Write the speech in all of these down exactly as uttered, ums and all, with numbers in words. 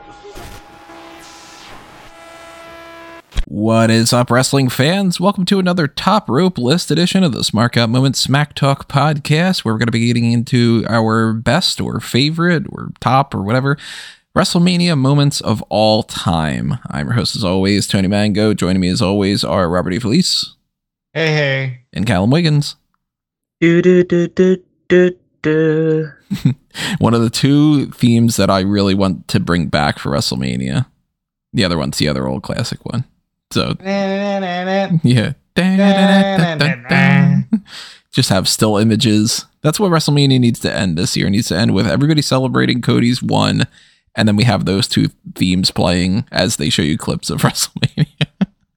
What is up, wrestling fans? Welcome to another Top Rope List edition of the Smart Out Moment Smack Talk podcast, where we're going to be getting into our best or favorite or top or whatever WrestleMania moments of all time. I'm your host, as always, Tony Mango. Joining me, as always, are Robert E. Felice. Hey, hey. And Callum Wiggins. Do, do, do, do, do, do. One of the two themes that I really want to bring back for WrestleMania. The other one's the other old classic one. So, yeah. Just have still images. That's what WrestleMania needs to end this year. It needs to end with everybody celebrating Cody's one, and then we have those two themes playing as they show you clips of WrestleMania.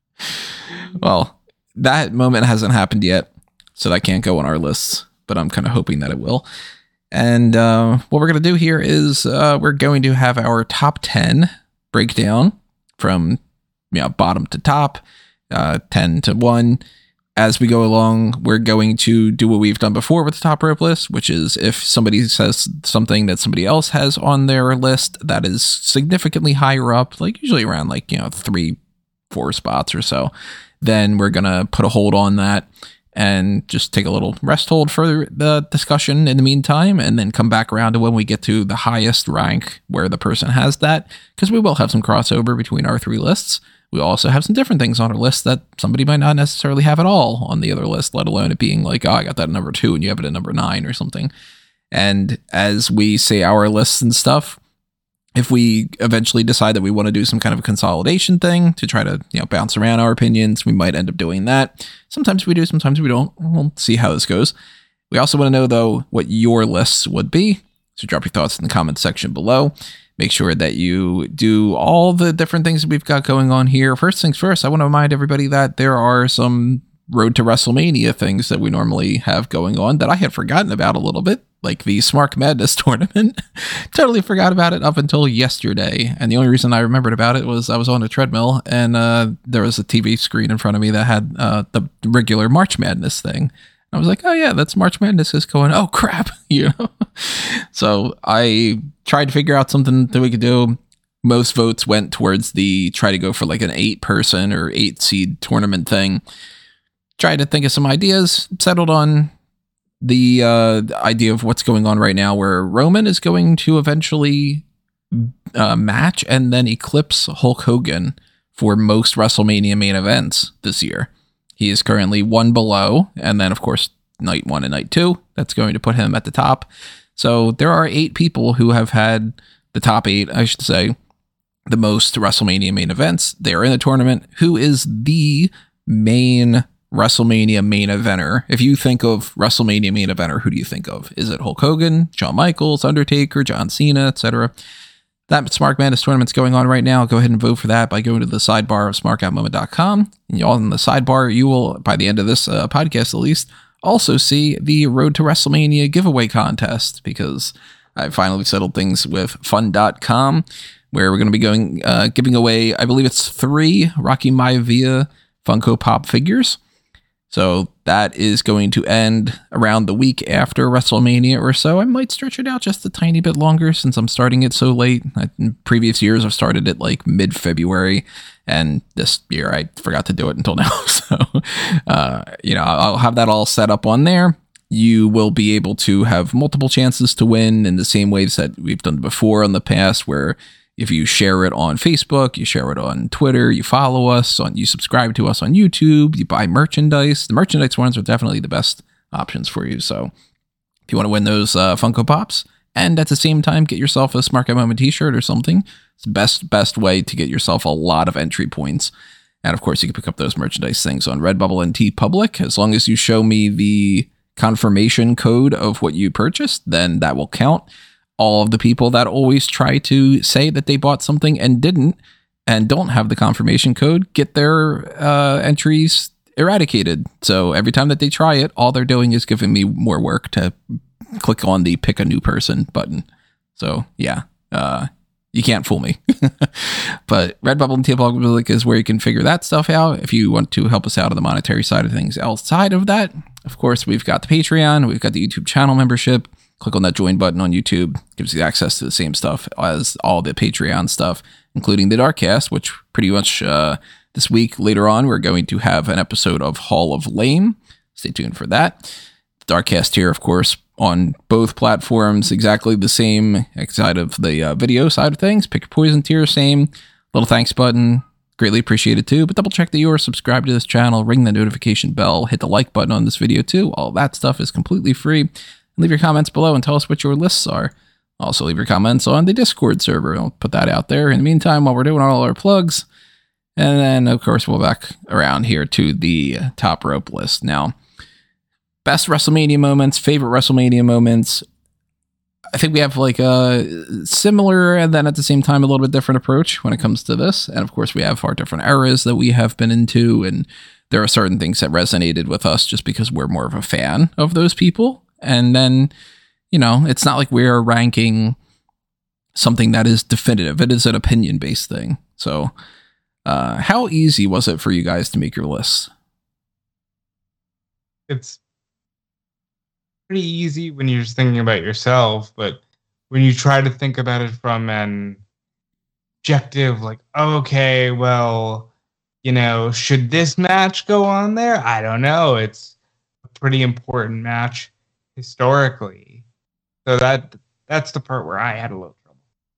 Well, that moment hasn't happened yet, so that can't go on our lists, but I'm kind of hoping that it will. And uh, what we're going to do here is uh, we're going to have our top ten breakdown from you know, bottom to top, uh, ten to one. As we go along, we're going to do what we've done before with the top rope list, which is if somebody says something that somebody else has on their list that is significantly higher up, like usually around like, you know, three, four spots or so, then we're going to put a hold on that and just take a little rest hold for the discussion in the meantime, and then come back around to when we get to the highest rank where the person has that, because we will have some crossover between our three lists. We also have some different things on our list that somebody might not necessarily have at all on the other list, let alone it being like, oh, I got that at number two and you have it at number nine or something. And as we say our lists and stuff, if we eventually decide that we want to do some kind of a consolidation thing to try to, you know, bounce around our opinions, we might end up doing that. Sometimes we do, sometimes we don't. We'll see how this goes. We also want to know, though, what your lists would be. So drop your thoughts in the comments section below. Make sure that you do all the different things that we've got going on here. First things first, I want to remind everybody that there are some Road to WrestleMania things that we normally have going on that I had forgotten about a little bit, like the March Madness tournament. Totally forgot about it up until yesterday. And the only reason I remembered about it was I was on a treadmill and uh, there was a T V screen in front of me that had uh, the regular March Madness thing. I was like, oh yeah, that's March Madness is going, oh crap, you know? So I tried to figure out something that we could do. Most votes went towards the try to go for like an eight person or eight seed tournament thing. Tried to think of some ideas, settled on the uh, idea of what's going on right now, where Roman is going to eventually uh, match and then eclipse Hulk Hogan for most WrestleMania main events this year. He is currently one below, and then, of course, night one and night two. That's going to put him at the top. So there are eight people who have had the top eight, I should say, the most WrestleMania main events. They're in the tournament. Who is the main WrestleMania main eventer? If you think of WrestleMania main eventer, who do you think of? Is it Hulk Hogan, Shawn Michaels, Undertaker, John Cena, et cetera? That March Madness tournament's going on right now. Go ahead and vote for that by going to the sidebar of smart out moment dot com. And y'all in the sidebar, you will, by the end of this uh, podcast at least, also see the Road to WrestleMania giveaway contest, because I finally settled things with fun dot com, where we're going to be going uh, giving away, I believe it's three Rocky Maivia Funko Pop figures. So that is going to end around the week after WrestleMania or so. I might stretch it out just a tiny bit longer since I'm starting it so late. In previous years, I've started it like mid-February, and this year I forgot to do it until now. So, uh, you know, I'll have that all set up on there. You will be able to have multiple chances to win in the same ways that we've done before in the past, where if you share it on Facebook, you share it on Twitter, you follow us, on you subscribe to us on YouTube, you buy merchandise. The merchandise ones are definitely the best options for you. So if you want to win those uh, Funko Pops and at the same time get yourself a Smart Guy Moment t-shirt or something, it's the best, best way to get yourself a lot of entry points. And of course, you can pick up those merchandise things on Redbubble and TeePublic. As long as you show me the confirmation code of what you purchased, then that will count. All of the people that always try to say that they bought something and didn't, and don't have the confirmation code, get their uh, entries eradicated. So every time that they try it, all they're doing is giving me more work to click on the pick a new person button. So yeah, uh, you can't fool me. But Redbubble and TeePublic is where you can figure that stuff out. If you want to help us out on the monetary side of things outside of that, of course, we've got the Patreon, we've got the YouTube channel membership. Click on that join button on YouTube. Gives you access to the same stuff as all the Patreon stuff, including the Darkcast, which pretty much uh, this week, later on, we're going to have an episode of Hall of Lame. Stay tuned for that. The Darkcast here, of course, on both platforms, exactly the same side of the uh, video side of things. Pick your poison tier, same. Little thanks button. Greatly appreciated too, but double check that you are subscribed to this channel, ring the notification bell, hit the like button on this video too. All that stuff is completely free. And leave your comments below and tell us what your lists are. Also leave your comments on the Discord server. I'll put that out there. In the meantime, while we're doing all our plugs, and then of course we'll back around here to the top rope list. Now, best WrestleMania moments, favorite WrestleMania moments. I think we have like a similar and then at the same time a little bit different approach when it comes to this. And of course we have our different eras that we have been into, and there are certain things that resonated with us just because we're more of a fan of those people. And then, you know, it's not like we're ranking something that is definitive. It is an opinion-based thing. So uh, how easy was it for you guys to make your lists? It's pretty easy when you're just thinking about yourself, but when you try to think about it from an objective, like, okay, well, you know, should this match go on there? I don't know. It's a pretty important match historically. So that that's the part where I had a little trouble.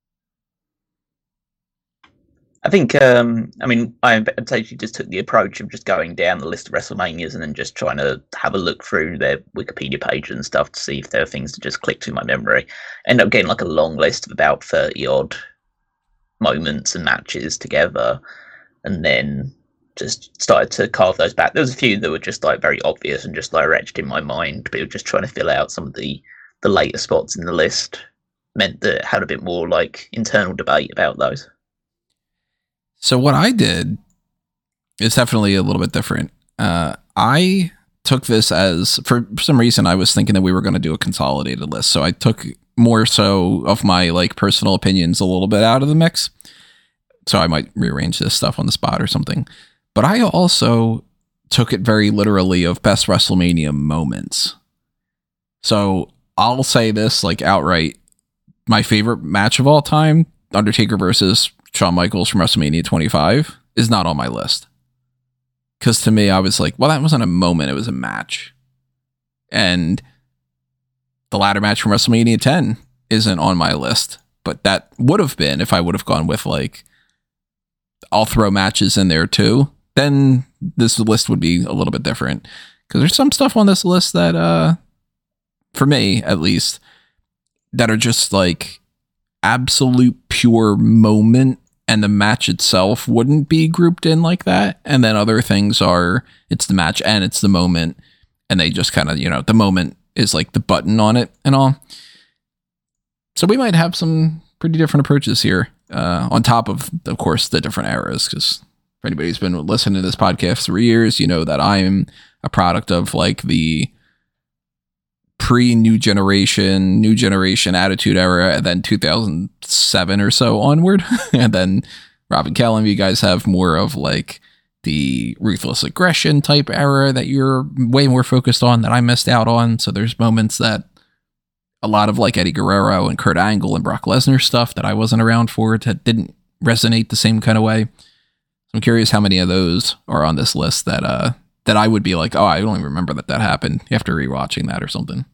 I think, um, I mean, I essentially just took the approach of just going down the list of WrestleManias and then just trying to have a look through their Wikipedia page and stuff to see if there are things that just click to my memory. Ended up getting like a long list of about thirty odd moments and matches together, and then just started to carve those back. There was a few that were just like very obvious and just like etched in my mind, but it was just trying to fill out some of the, the later spots in the list meant that it had a bit more like internal debate about those. So what I did is definitely a little bit different. Uh, I took this as, for some reason, I was thinking that we were going to do a consolidated list. So I took more so of my like personal opinions a little bit out of the mix. So I might rearrange this stuff on the spot or something. But I also took it very literally of best WrestleMania moments. So I'll say this like outright. My favorite match of all time, Undertaker versus Shawn Michaels from WrestleMania twenty-five, is not on my list. Because to me, I was like, well, that wasn't a moment, it was a match. And the ladder match from WrestleMania ten isn't on my list. But that would have been if I would have gone with like, I'll throw matches in there too. Then this list would be a little bit different. Because there's some stuff on this list that, uh, for me at least, that are just like absolute pure moment, and the match itself wouldn't be grouped in like that. And then other things are, it's the match and it's the moment, and they just kind of, you know, the moment is like the button on it and all. So we might have some pretty different approaches here, uh, on top of, of course, the different eras. Because for anybody who's been listening to this podcast for years, you know that I'm a product of like the pre-new generation, new generation attitude era, and then two thousand seven or so onward. And then Rob and Callum, you guys have more of like the ruthless aggression type era that you're way more focused on that I missed out on. So there's moments that a lot of like Eddie Guerrero and Kurt Angle and Brock Lesnar stuff that I wasn't around for, that didn't resonate the same kind of way. I'm curious how many of those are on this list that uh that I would be like, oh, I don't even remember that that happened after rewatching that or something.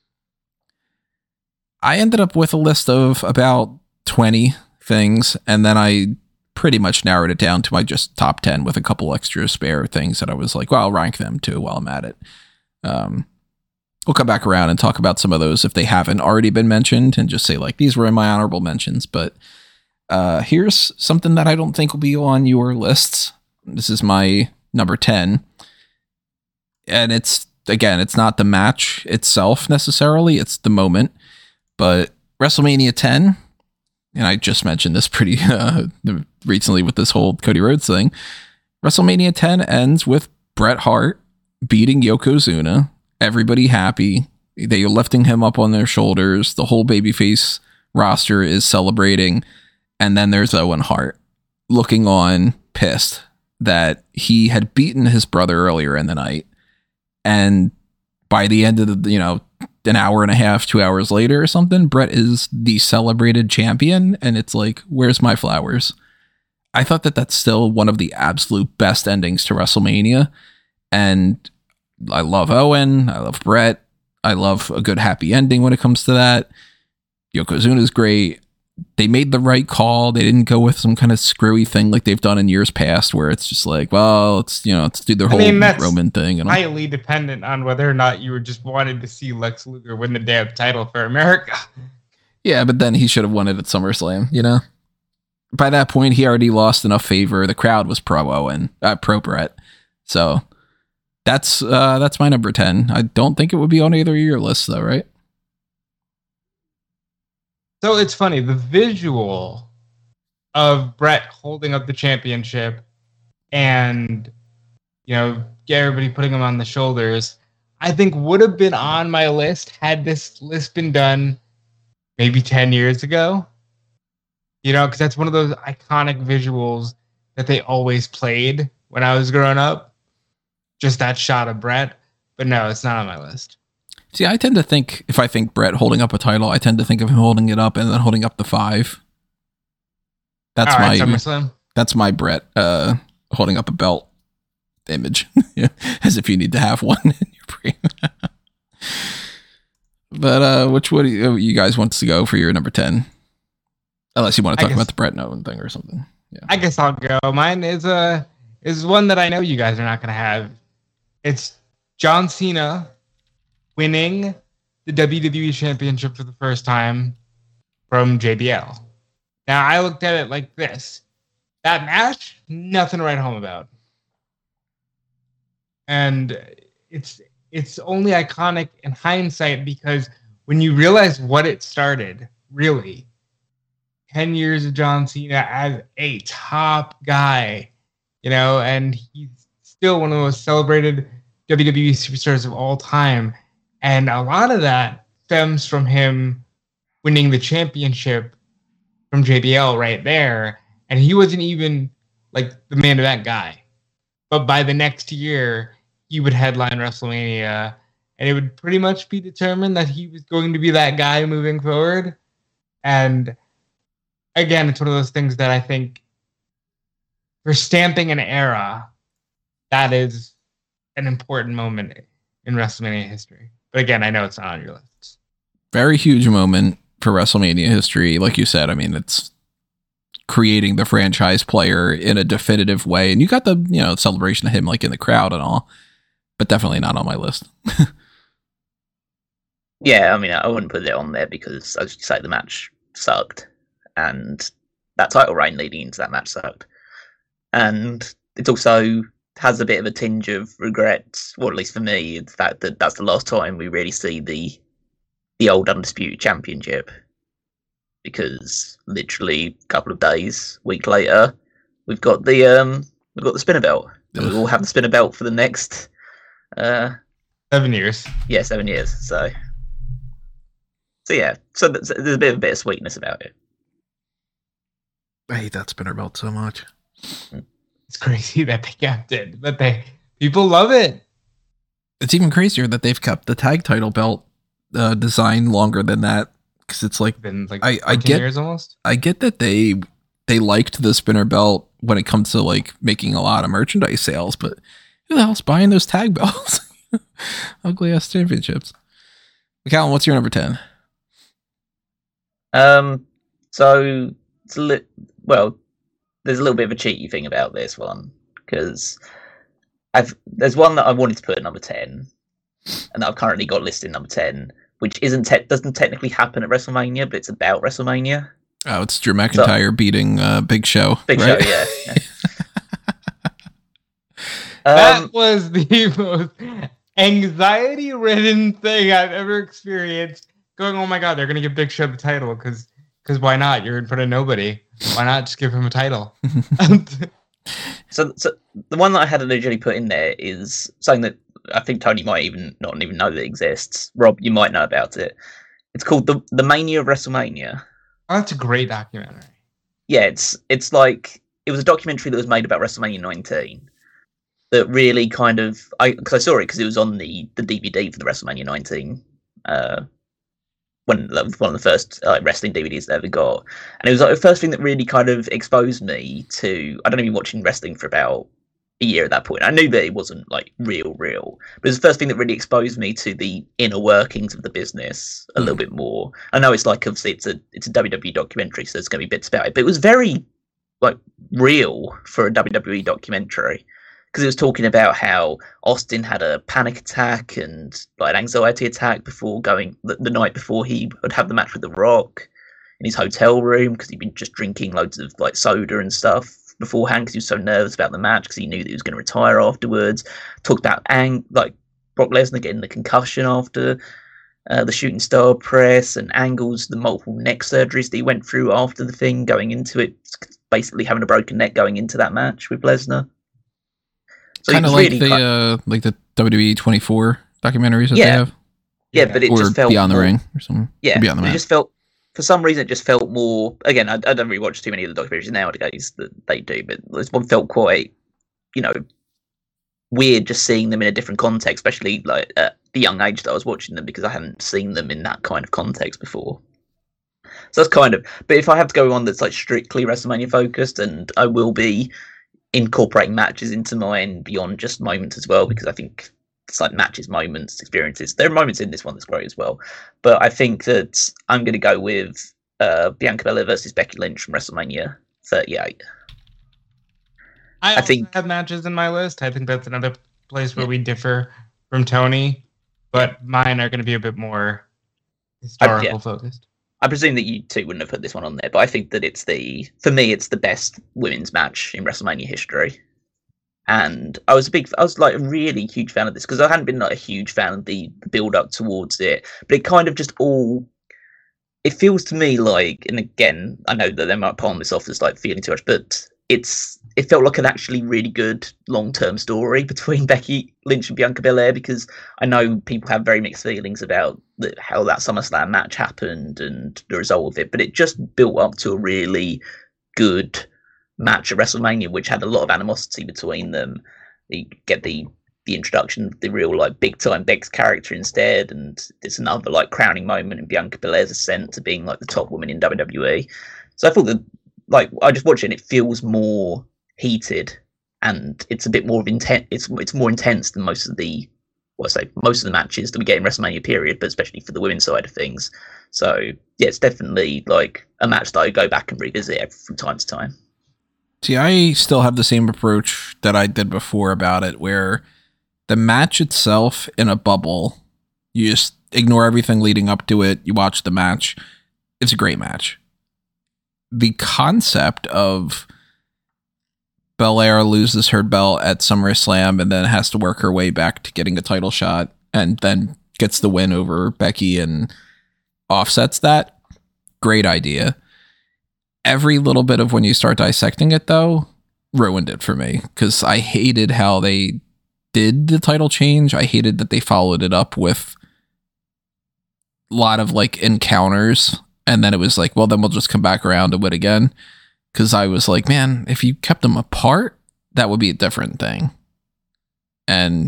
I ended up with a list of about twenty things, and then I pretty much narrowed it down to my just top ten with a couple extra spare things that I was like, well, I'll rank them too while I'm at it. Um, we'll come back around and talk about some of those if they haven't already been mentioned, and just say like, these were in my honorable mentions. But uh, here's something that I don't think will be on your lists. This is my number ten. And it's, again, it's not the match itself necessarily, it's the moment. But WrestleMania ten, and I just mentioned this pretty uh, recently with this whole Cody Rhodes thing. WrestleMania ten ends with Bret Hart beating Yokozuna. Everybody happy. They are lifting him up on their shoulders. The whole babyface roster is celebrating. And then there's Owen Hart looking on, pissed that he had beaten his brother earlier in the night. And by the end of the, you know, an hour and a half, two hours later or something, Brett is the celebrated champion. And it's like, where's my flowers? I thought that that's still one of the absolute best endings to WrestleMania. And I love Owen. I love Brett. I love a good happy ending when it comes to that. Yokozuna's great. They made the right call. They didn't go with some kind of screwy thing like they've done in years past where it's just like, well, let's, you know, let's do the whole I mean, that's Roman thing. And all. highly dependent on whether or not you were just wanted to see Lex Luger win the damn title for America. Yeah, but then he should have won it at SummerSlam, you know? By that point, he already lost enough favor. The crowd was pro Owen, uh, pro Brett. So that's uh, that's my number ten. I don't think it would be on either of your lists, though, right? So it's funny, the visual of Brett holding up the championship and, you know, get everybody putting him on the shoulders, I think would have been on my list had this list been done maybe ten years ago. You know, because that's one of those iconic visuals that they always played when I was growing up. Just that shot of Brett. But no, it's not on my list. See, I tend to think, if I think Brett holding up a title, I tend to think of him holding it up and then holding up the five. That's All right, my SummerSlam. That's my Brett uh, holding up a belt image. Yeah, as if you need to have one in your brain. But uh, which one do you, you guys want to go for your number ten? Unless you want to talk guess, about the Brett Owen thing or something. Yeah. I guess I'll go. Mine is a is one that I know you guys are not going to have. It's John Cena winning the W W E Championship for the first time from J B L. Now, I looked at it like this. That match, nothing to write home about. And it's it's only iconic in hindsight because when you realize what it started, really, ten years of John Cena as a top guy, you know, and he's still one of the most celebrated W W E superstars of all time. And a lot of that stems from him winning the championship from J B L right there. And he wasn't even like the main event guy. But by the next year, he would headline WrestleMania. And it would pretty much be determined that he was going to be that guy moving forward. And again, it's one of those things that I think for stamping an era, that is an important moment in WrestleMania history. But again, I know it's not on your list. Very huge moment for WrestleMania history. Like you said, I mean, it's creating the franchise player in a definitive way. And you got the, you know, celebration of him like in the crowd and all, but definitely not on my list. Yeah, I mean, I wouldn't put it on there because, as you say, the match sucked. And that title reign leading into that match sucked. And it also has a bit of a tinge of regret, or at least for me, the fact that that's the last time we really see the the old Undisputed Championship. Because literally a couple of days, week later, we've got the um we've got the spinner belt. And we all have the spinner belt for the next uh seven years. Yeah, seven years. So, so yeah, so there's, there's a bit of a bit of sweetness about it. I hate that spinner belt so much. It's crazy that they kept it, but they people love it. It's even crazier that they've kept the tag title belt uh, design longer than that, because it's like, Been like I, I get years almost. I get that they they liked the spinner belt when it comes to like making a lot of merchandise sales, but who the hell's buying those tag belts? Ugly ass championships. McCallum, what's your number ten? Um, so it's a li- well, there's a little bit of a cheeky thing about this one because I've there's one that I wanted to put at number ten, and that I've currently got listed number ten, which isn't te- doesn't technically happen at WrestleMania, but it's about WrestleMania. Oh, it's Drew McIntyre so, beating uh, Big Show. Big right? Show, yeah. yeah. That um, was the most anxiety-ridden thing I've ever experienced. Going, oh my god, they're gonna give Big Show the title because because why not? You're in front of nobody. Why not just give him a title? so, so the one that I had originally put in there is something that I think Tony might even not even know that exists. Rob, you might know about it. It's called the the Mania of WrestleMania. Oh, that's a great documentary. Yeah, it's it's like it was a documentary that was made about WrestleMania nineteen. That really kind of I because I saw it because it was on the, the D V D for the WrestleMania nineteen Uh, one, one of the first uh, wrestling D V Ds I ever got, and it was like the first thing that really kind of exposed me to. I'd only been watching wrestling for about a year at that point. I knew that it wasn't like real, real, but it was the first thing that really exposed me to the inner workings of the business a mm. little bit more. I know it's like obviously it's a it's a W W E documentary, so there's going to be bits about it, but it was very like real for a W W E documentary. Because it was talking about how Austin had a panic attack and like an anxiety attack before going the, the night before he would have the match with The Rock in his hotel room because he'd been just drinking loads of like soda and stuff beforehand because he was so nervous about the match because he knew that he was going to retire afterwards. Talked about ang- like Brock Lesnar getting the concussion after uh, the shooting star press and Angle's the multiple neck surgeries that he went through after the thing going into it, basically having a broken neck going into that match with Lesnar. So kind of like really the quite, uh, like the W W E twenty-four documentaries that yeah, they have. Yeah, but it or just felt Beyond more, the Ring or something. Yeah, Beyond the it Mat. just felt for some reason it just felt more. Again, I, I don't really watch too many of the documentaries nowadays that they do, but this one felt quite, you know, weird just seeing them in a different context, especially like at the young age that I was watching them because I hadn't seen them in that kind of context before. So that's kind of. But if I have to go on that's like strictly WrestleMania focused, and I will be incorporating matches into mine beyond just moments as well, because I think it's like matches, moments, experiences. There are moments in this one that's great as well, but I think that I'm going to go with uh, Bianca Belair versus Becky Lynch from WrestleMania thirty-eight. I, I think have matches in my list. I think that's another place where yeah. we differ from Tony, but mine are going to be a bit more historical I, yeah. focused. I presume that you two wouldn't have put this one on there, but I think that it's the, for me, it's the best women's match in WrestleMania history. And I was a big, I was like a really huge fan of this because I hadn't been like a huge fan of the, the build up towards it, but it kind of just all, it feels to me like, and again, I know that they might palm this off as like feeling too much, but it's, it felt like an actually really good long-term story between Becky Lynch and Bianca Belair, because I know people have very mixed feelings about the, how that SummerSlam match happened and the result of it, but it just built up to a really good match at WrestleMania, which had a lot of animosity between them. You get the the introduction of the real like big time Bex character instead, and it's another like crowning moment in Bianca Belair's ascent to being like the top woman in W W E. So I thought that like I just watched it and it feels more heated and it's a bit more of intense. It's it's more intense than most of the what I say most of the matches that we get in WrestleMania period, but especially for the women's side of things. So yeah, it's definitely like a match that I go back and revisit from time to time. See, I still have the same approach that I did before about it, where the match itself in a bubble, you just ignore everything leading up to it. You watch the match. It's a great match. The concept of Belair loses her belt at SummerSlam and then has to work her way back to getting a title shot and then gets the win over Becky and offsets that. Great idea. Every little bit of when you start dissecting it, though, ruined it for me because I hated how they did the title change. I hated that they followed it up with a lot of like encounters. And then it was like, well, then we'll just come back around and win again. Because I was like, man, if you kept them apart, that would be a different thing. And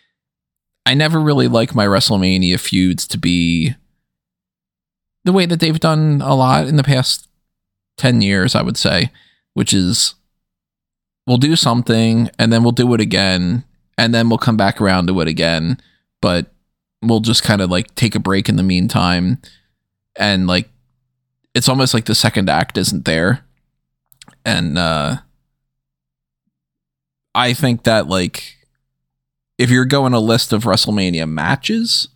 I never really like my WrestleMania feuds to be the way that they've done a lot in the past ten years, I would say, which is we'll do something and then we'll do it again and then we'll come back around to it again, but we'll just kind of like take a break in the meantime. And like, it's almost like the second act isn't there. And uh, I think that like, if you're going a list of WrestleMania matches,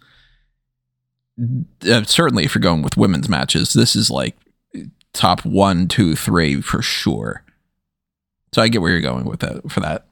uh, certainly if you're going with women's matches, this is like top one, two, three for sure. So I get where you're going with that for that,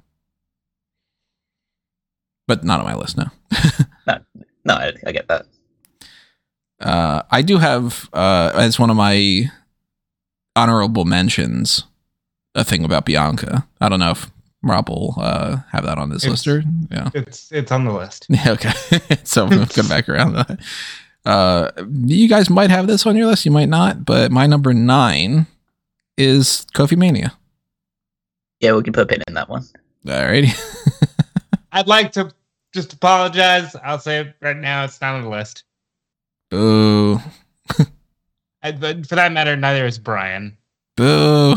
but not on my list now. no, no, I, I get that. Uh, I do have uh, as one of my honorable mentions a thing about Bianca. I don't know if Rob will uh, have that on this it's, list or yeah, it's it's on the list. Yeah, okay. So we'll come back around to that. Uh, you guys might have this on your list, you might not, but my number nine is Kofi Mania. Yeah, we can put a pin in that one. Alrighty. I'd like to just apologize. I'll say it right now. It's not on the list. Boo. And, but for that matter, neither is Brian. Boo.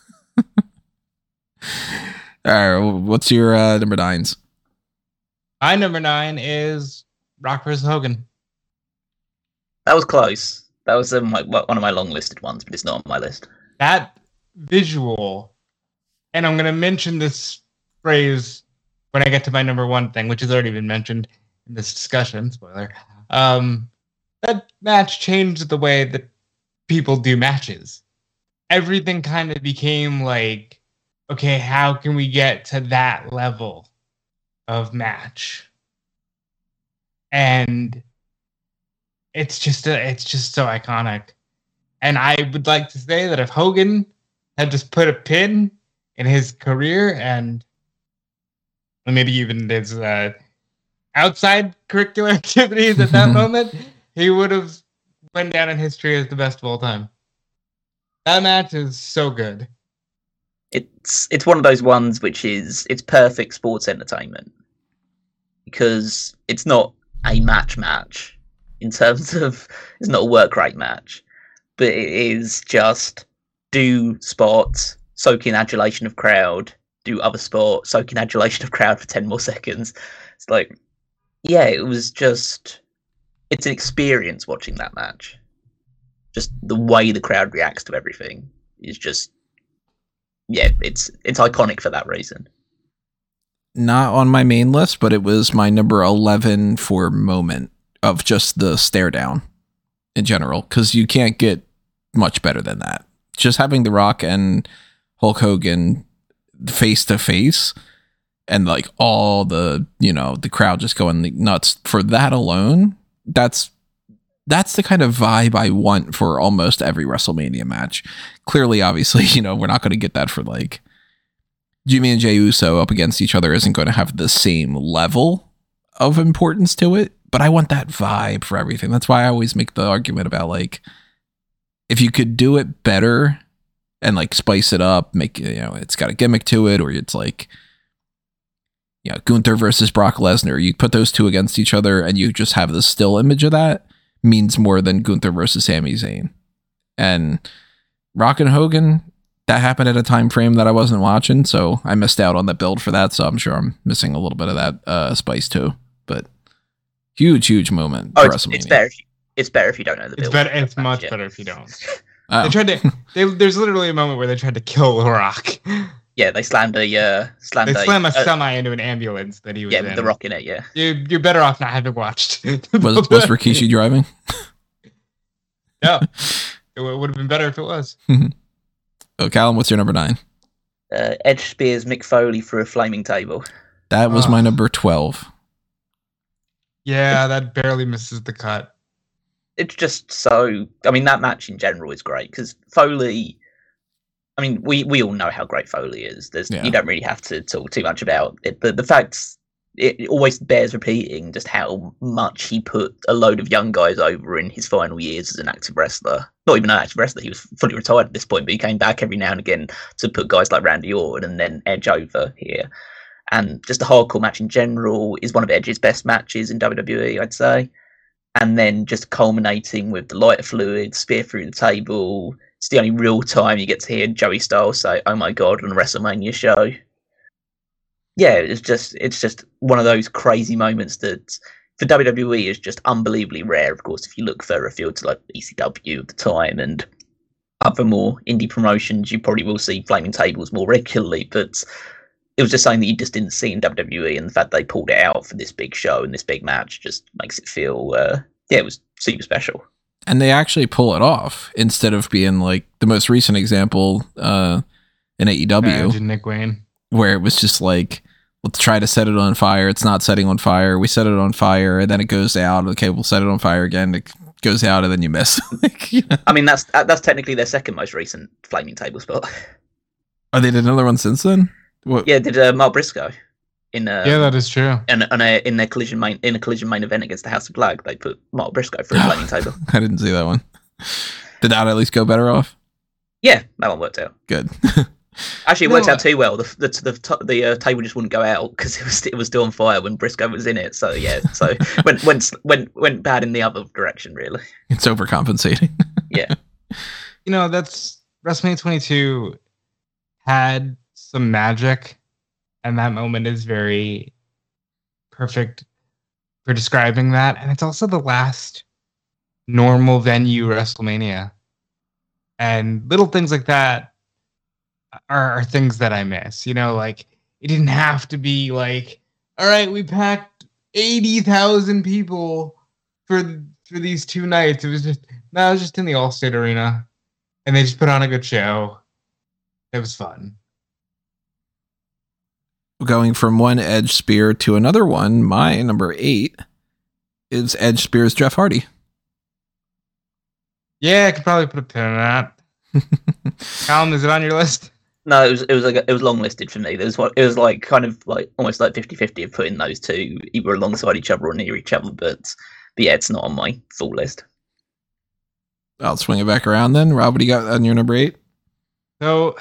All right, what's your uh, number nines? My number nine is Rock versus Hogan. That was close. That was um, my, one of my long listed ones, but it's not on my list. That visual, and I'm going to mention this phrase when I get to my number one thing, which has already been mentioned in this discussion. Spoiler. Um, that match changed the way that people do matches. Everything kind of became like, okay, how can we get to that level of match? And it's just a, it's just so iconic. And I would like to say that if Hogan had just put a pin in his career and maybe even his uh, outside curricular activities at that moment, he would have went down in history as the best of all time. That match is so good. It's it's one of those ones which is it's perfect sports entertainment because it's not a match match in terms of it's not a work rate match, but it is just do spots, soak in adulation of crowd, do other sport, soak in adulation of crowd for ten more seconds. It's like, yeah, it was just it's an experience watching that match. Just the way the crowd reacts to everything is just. Yeah, it's it's iconic for that reason. Not on my main list, but it was my number eleven for moment of just the stare down in general, because you can't get much better than that. Just having The Rock and Hulk Hogan face to face and like all the, you know, the crowd just going nuts for that alone. That's That's the kind of vibe I want for almost every WrestleMania match. Clearly, obviously, you know, we're not going to get that for like Jimmy and Jey Uso up against each other isn't going to have the same level of importance to it, but I want that vibe for everything. That's why I always make the argument about like, if you could do it better and like spice it up, make, you know, it's got a gimmick to it, or it's like, you know, Gunther versus Brock Lesnar, you put those two against each other and you just have the still image of that. Means more than Gunther versus Sami Zayn. And Rock and Hogan, that happened at a time frame that I wasn't watching, so I missed out on the build for that, so I'm sure I'm missing a little bit of that uh, spice too. But huge, huge moment oh, for it's, WrestleMania. It's better, if you, it's better if you don't know the build. It's better. It's match, much yeah. better if you don't. Oh. They tried to. They, there's literally a moment where they tried to kill The Rock. Yeah, they slammed a uh, slammed They a, slammed a uh, semi into an ambulance that he was yeah, in. with The Rock in it. Yeah, You, you're better off not having watched. Was, was Rikishi driving? No, it would have been better if it was. Oh, Callum, what's your number nine? uh, Edge spears Mick Foley through a flaming table. That was Oh. my number twelve. Yeah, that barely misses the cut. It's just so. I mean, that match in general is great because Foley. I mean, we, we all know how great Foley is. There's Yeah. you don't really have to talk too much about it, but the fact it always bears repeating just how much he put a load of young guys over in his final years as an active wrestler. Not even an active wrestler; he was fully retired at this point, but he came back every now and again to put guys like Randy Orton and then Edge over here. And just a hardcore match in general is one of Edge's best matches in W W E, I'd say. And then just culminating with the lighter fluid, spear through the table. It's the only real time you get to hear Joey Styles say, "Oh my God," on a WrestleMania show. Yeah, it's just it's just one of those crazy moments that for W W E is just unbelievably rare. Of course, if you look further afield to like E C W at the time and other more indie promotions, you probably will see flaming tables more regularly. But it was just something that you just didn't see in W W E, and the fact they pulled it out for this big show and this big match just makes it feel uh, yeah, it was super special. And they actually pull it off instead of being like the most recent example uh, in A E W. Imagine Nick Wayne. Where it was just like, let's try to set it on fire. It's not setting on fire. We set it on fire, and then it goes out. Okay, we'll set it on fire again. It goes out, and then you miss. Like, you know. I mean, that's that's technically their second most recent flaming table spot. Oh, they did another one since then? What? Yeah, did uh, Mark Briscoe in uh, Yeah, that is true. in, in, a, in their collision main in a collision main event against the House of Black. They put Mark Briscoe through a flaming table. I didn't see that one. Did that at least go better off? Yeah, that one worked out. Good. Actually, it No, worked out too well. The the the, the uh, table just wouldn't go out because it was it was still on fire when Briscoe was in it. So yeah, so went went went went bad in the other direction, really. It's overcompensating. Yeah. You know, that's WrestleMania twenty-two had some magic, and that moment is very perfect for describing that. And it's also the last normal venue WrestleMania. And little things like that are, are things that I miss. You know, like it didn't have to be like, all right, we packed eighty thousand people for for these two nights. It was just no, it was just in the Allstate Arena, and they just put on a good show. It was fun. Going from one Edge spear to another one, my number eight is Edge spears Jeff Hardy. Yeah, I could probably put a pin in that. Callum, is it on your list? No, it was it was like it was long listed for me. There was what it was like kind of like almost like fifty-fifty of putting those two either alongside each other or near each other, but but yeah, it's not on my full list. I'll swing it back around then. Rob, what do you got on your number eight? So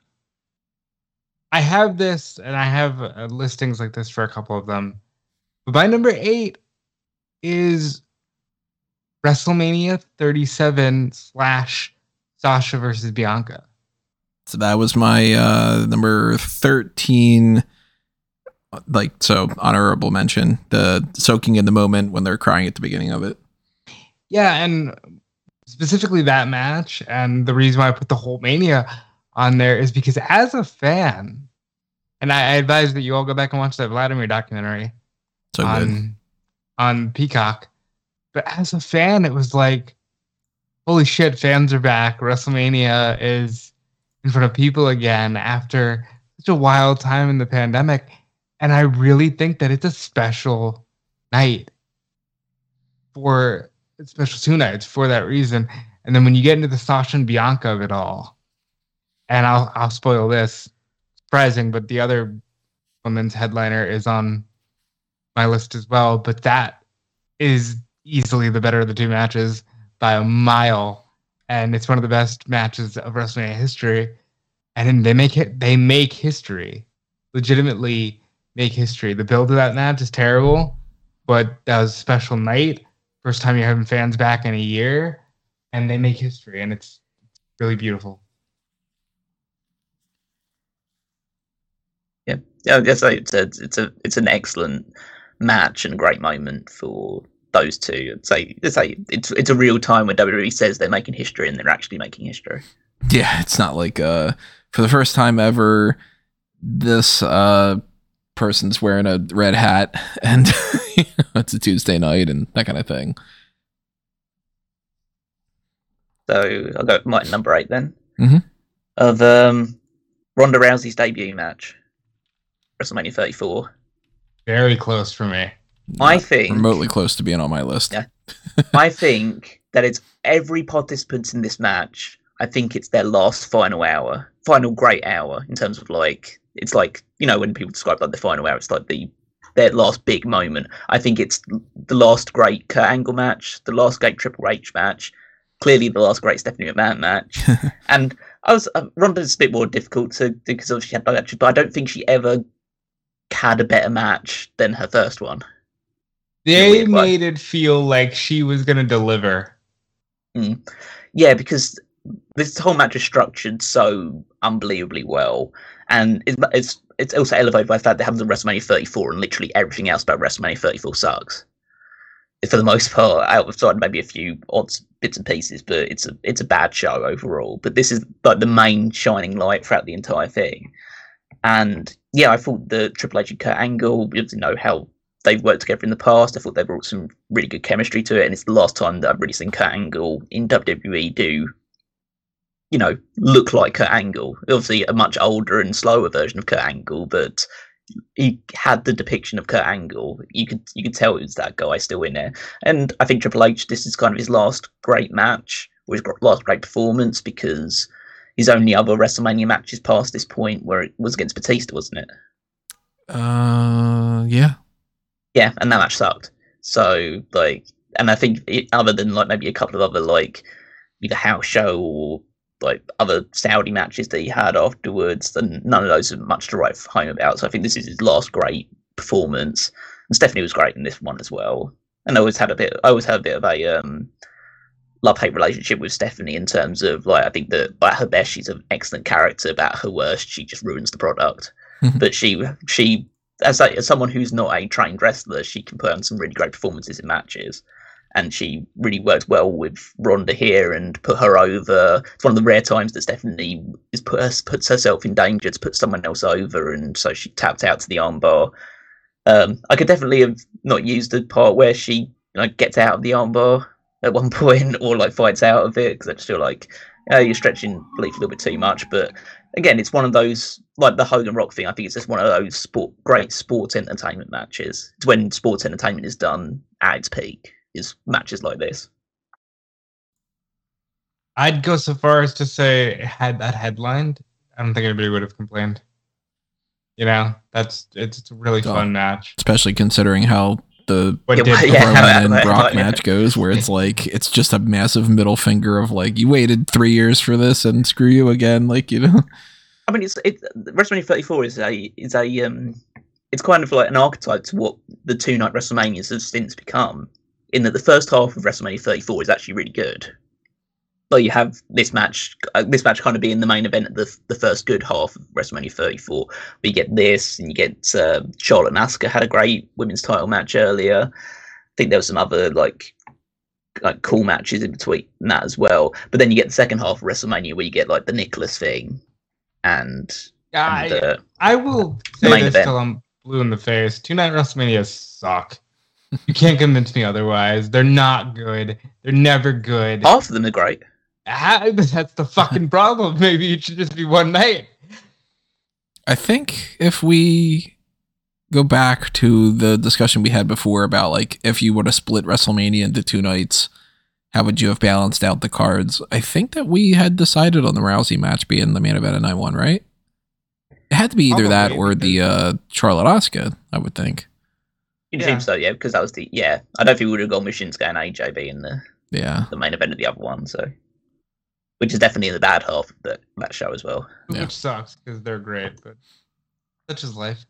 I have this, and I have uh, listings like this for a couple of them. But my number eight is WrestleMania thirty-seven slash Sasha versus Bianca. So that was my uh, number thirteen. Like, so honorable mention, the soaking in the moment when they're crying at the beginning of it. Yeah, and specifically that match, and the reason why I put the whole Mania on there is because as a fan, and I, I advise that you all go back and watch that Vladimir documentary So on, good. on Peacock. But as a fan, it was like, holy shit, fans are back. WrestleMania is in front of people again after such a wild time in the pandemic. And I really think that it's a special night for special two nights for that reason. And then when you get into the Sasha and Bianca of it all, and I'll I'll spoil this, surprising, but the other women's headliner is on my list as well. But that is easily the better of the two matches by a mile, and it's one of the best matches of WrestleMania history. And they make it, they make history, legitimately make history. The build of that match is terrible, but that was a special night. First time you're having fans back in a year, and they make history, and it's really beautiful. Yeah, yeah. I guess it's a it's a it's an excellent match and a great moment for those two. I'd say, I'd say it's it's a real time when W W E says they're making history and they're actually making history. Yeah, it's not like uh, for the first time ever, this uh, person's wearing a red hat and you know, it's a Tuesday night and that kind of thing. So I'll go with my number eight then. Mm-hmm. Of um, Ronda Rousey's debut match, WrestleMania thirty-four. Very close for me. I Not think remotely close to being on my list. Yeah. I think that it's every participant in this match. I think it's their last final hour, final great hour in terms of like, it's like, you know, when people describe like the final hour, it's like the their last big moment. I think it's the last great Kurt Angle match, the last great Triple H match, clearly the last great Stephanie McMahon match. And I was uh, Ronda's a bit more difficult to because obviously she had no matches, but I don't think she ever had a better match than her first one. They made it feel like she was going to deliver. Mm. Yeah, because this whole match is structured so unbelievably well, and it's it's, it's also elevated by the fact that it happens at WrestleMania thirty-four, and literally everything else about WrestleMania thirty-four sucks. For the most part, outside maybe a few odds bits and pieces, but it's a it's a bad show overall. But this is like the main shining light throughout the entire thing. And yeah, I thought the Triple H and Kurt Angle, you know how they've worked together in the past. I thought they brought some really good chemistry to it, and it's the last time that I've really seen Kurt Angle in W W E do, you know, look like Kurt Angle. Obviously, a much older and slower version of Kurt Angle, but he had the depiction of Kurt Angle. You could you could tell it was that guy still in there. And I think Triple H, this is kind of his last great match, or his last great performance, because his only other WrestleMania matches past this point where it was against Batista, wasn't it? Uh, yeah. Yeah, and that match sucked. So, like, and I think it, other than, like, maybe a couple of other, like, either house show or, like other Saudi matches that he had afterwards, and none of those are much to write home about. So I think this is his last great performance. And Stephanie was great in this one as well. And I always had a bit, I always had a bit of a um, love-hate relationship with Stephanie in terms of like I think that at her best she's an excellent character, but at her worst she just ruins the product. But she she as, a, as someone who's not a trained wrestler, she can put on some really great performances in matches, and she really worked well with Ronda here and put her over. It's one of the rare times that Stephanie is put her, puts herself in danger to put someone else over, and so she tapped out to the armbar. Um, I could definitely have not used the part where she you know, gets out of the armbar at one point or like fights out of it, because I just feel like uh, you're stretching belief a little bit too much. But again, it's one of those, like the Hogan Rock thing, I think it's just one of those sport, great sports entertainment matches. It's when sports entertainment is done at its peak, is matches like this. I'd go so far as to say, had that headlined, I don't think anybody would have complained. You know, that's it's, it's a really oh, fun match, especially considering how the what yeah, did yeah, Roman yeah, and yeah, Brock yeah. match goes, where it's like it's just a massive middle finger of like, you waited three years for this and screw you again, like, you know. I mean, it's it. WrestleMania thirty-four is a is a um, it's kind of like an archetype to what the two night WrestleManias have since become. In that the first half of WrestleMania thirty-four is actually really good. But you have this match, uh, this match kind of being the main event of the the first good half of WrestleMania thirty-four. But you get this, and you get uh, Charlotte and Asuka had a great women's title match earlier. I think there was some other like like cool matches in between that as well. But then you get the second half of WrestleMania where you get like the Nicholas thing, and, I, and uh, I will say this till I'm blue in the face. Two night WrestleManias suck. You can't convince me otherwise. They're not good. They're never good. half of them are great. Ah, that's the fucking problem. Maybe it should just be one night. I think if we go back to the discussion we had before about like if you were to split WrestleMania into two nights, how would you have balanced out the cards? I think that we had decided on the Rousey match being the main event of night one, right? It had to be either Probably, that or the uh, Charlotte Asuka, I would think. You'd Yeah. think so, yeah, because that was the yeah. I don't think we would have gone with Shinsuke and A J being the Yeah. the main event of the other one, so which is definitely in the bad half of the, that show as well. Which Yeah. sucks because they're great, but such is life.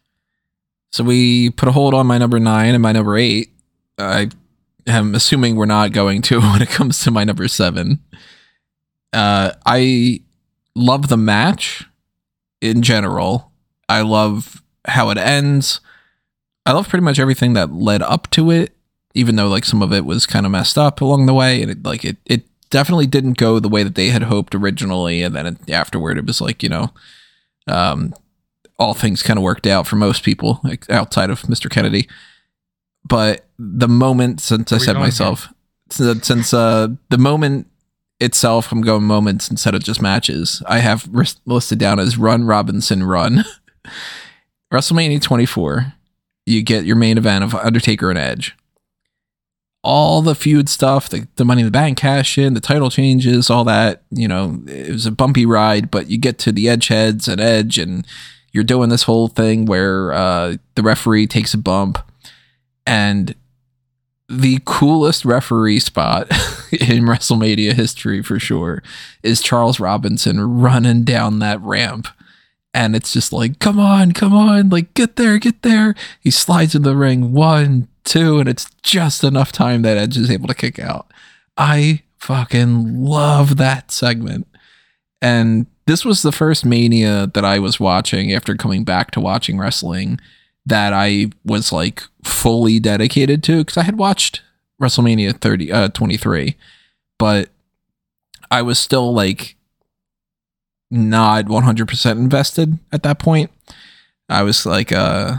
So we put a hold on my number nine and my number eight. I am assuming we're not going to when it comes to my number seven. Uh, I love the match in general. I love how it ends. I love pretty much everything that led up to it, even though like some of it was kind of messed up along the way, and it, like it, it definitely didn't go the way that they had hoped originally, and then it, afterward it was like, you know, um, all things kind of worked out for most people like, outside of Mister Kennedy. But the moment since I said myself, since, since uh, the moment itself, I'm going moments instead of just matches. I have ris- listed down as Run Robinson Run. WrestleMania twenty-four. You get your main event of Undertaker and Edge. All the feud stuff, the, the Money in the Bank cash in, the title changes, all that, you know, it was a bumpy ride, but you get to the Edge heads and Edge, and you're doing this whole thing where uh, the referee takes a bump, and the coolest referee spot in WrestleMania history for sure is Charles Robinson running down that ramp. And it's just like, come on, come on, like, get there, get there. He slides in the ring, one, two, and it's just enough time that Edge is able to kick out. I fucking love that segment. And this was the first Mania that I was watching after coming back to watching wrestling that I was like fully dedicated to, because I had watched WrestleMania thirty, uh, twenty-three, but I was still like not one hundred percent invested at that point. I was like, uh,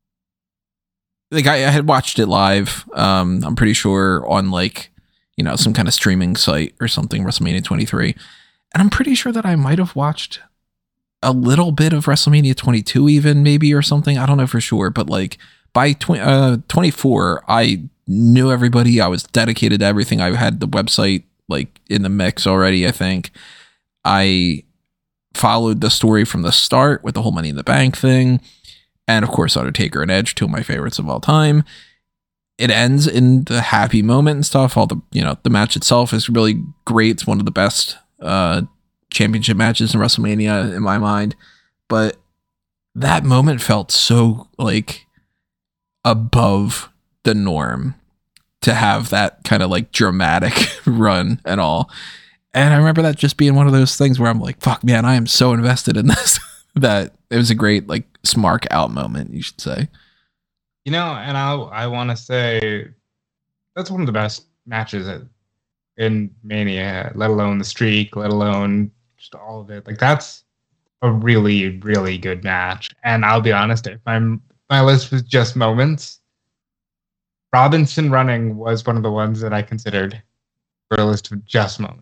like I, I had watched it live. Um, I'm pretty sure on like, you know, some kind of streaming site or something, WrestleMania twenty-three. And I'm pretty sure that I might have watched a little bit of WrestleMania twenty-two even maybe or something. I don't know for sure, but like by tw- uh, twenty-four, I knew everybody. I was dedicated to everything. I had the website like in the mix already. I think I followed the story from the start with the whole Money in the Bank thing. And of course, Undertaker and Edge, two of my favorites of all time. It ends in the happy moment and stuff. All the, you know, the match itself is really great. It's one of the best uh, championship matches in WrestleMania in my mind, but that moment felt so like above the norm to have that kind of like dramatic run and all. And I remember that just being one of those things where I'm like, fuck man, I am so invested in this that it was a great like smark out moment, you should say. You know, and I I want to say that's one of the best matches at, in Mania, let alone the streak, let alone just all of it. Like that's a really, really good match. And I'll be honest, if I'm my list was just moments, Robinson running was one of the ones that I considered for a list of just moments.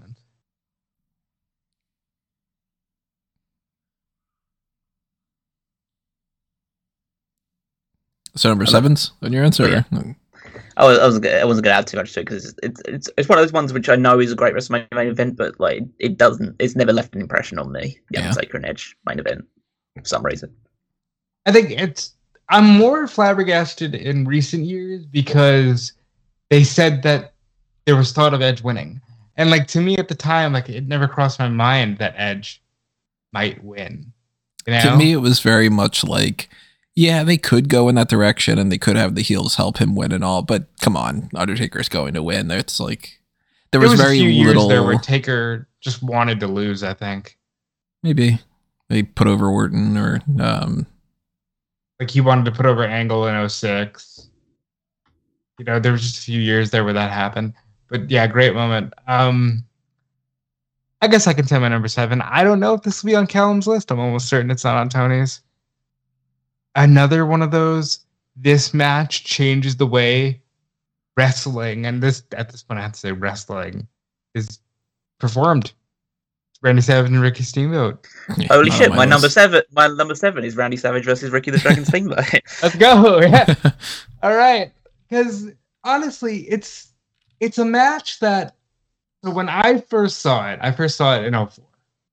So number seven's on your answer? Yeah. I, was, I, wasn't gonna, I wasn't going to add too much to it because it's, it's it's it's one of those ones which I know is a great WrestleMania main event, but like it doesn't, it's never left an impression on me. The Yeah. Undertaker and Edge main event for some reason. I think it's I'm more flabbergasted in recent years because they said that there was thought of Edge winning, and like to me at the time, like it never crossed my mind that Edge might win. You know? To me, it was very much like, yeah, they could go in that direction and they could have the heels help him win and all, but come on, Undertaker's going to win. It's like there was, was very a few little years there where Taker just wanted to lose. I think maybe they put over Orton or um, like he wanted to put over Angle in oh six. You know, there was just a few years there where that happened. But yeah, great moment. Um, I guess I can tell my number seven. I don't know if this will be on Callum's list. I'm almost certain it's not on Tony's. Another one of those, this match changes the way wrestling, and this at this point I have to say wrestling, is performed. Randy Savage and Ricky Steamboat. yeah, Holy not shit! on My, list. number seven, my number seven is Randy Savage versus Ricky the Dragon Steamboat. Let's go. Yeah. All right. Because honestly, it's it's a match that so when I first saw it, I first saw it in oh four.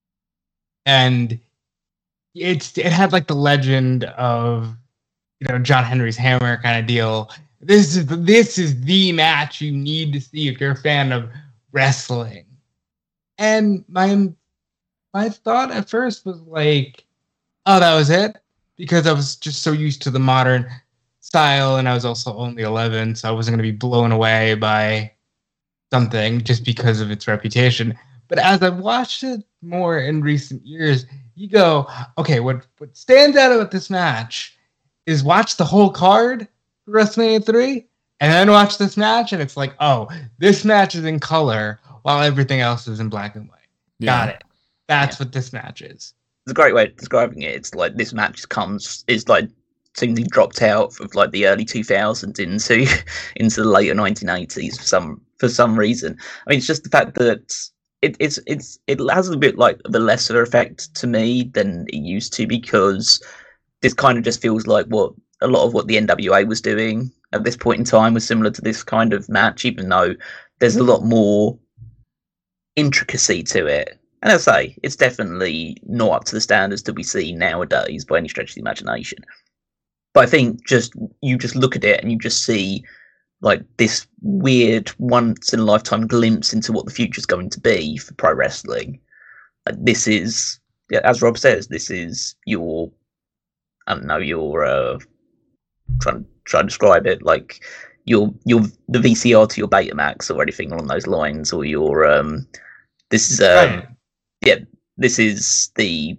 And it's it had like the legend of, you know, John Henry's hammer kind of deal. This is this is the match you need to see if you're a fan of wrestling. And my my thought at first was like, oh, that was it, because I was just so used to the modern style, and I was also only eleven, so I wasn't going to be blown away by something just because of its reputation. But as I've watched it more in recent years, you go, okay, what what stands out about this match is watch the whole card for WrestleMania three, and then watch this match, and it's like, oh, this match is in color while everything else is in black and white. Yeah. Got it. That's Yeah. what this match is. It's a great way of describing it. It's like this match comes is like seemingly dropped out of like the early two thousands into into the later nineteen eighties for some for some reason. I mean, it's just the fact that it, it's it's it has a bit like of a lesser effect to me than it used to, because this kind of just feels like what a lot of what the N W A was doing at this point in time was similar to this kind of match, even though there's a lot more intricacy to it. And I say, it's definitely not up to the standards that we see nowadays by any stretch of the imagination. But I think just you just look at it and you just see like this weird once in a lifetime glimpse into what the future's going to be for pro wrestling. Like, this is, yeah, as Rob says, this is your, I don't know, your uh, trying try to describe it like your your the V C R to your Betamax or anything along those lines, or your um. This is um, Right. yeah. This is the.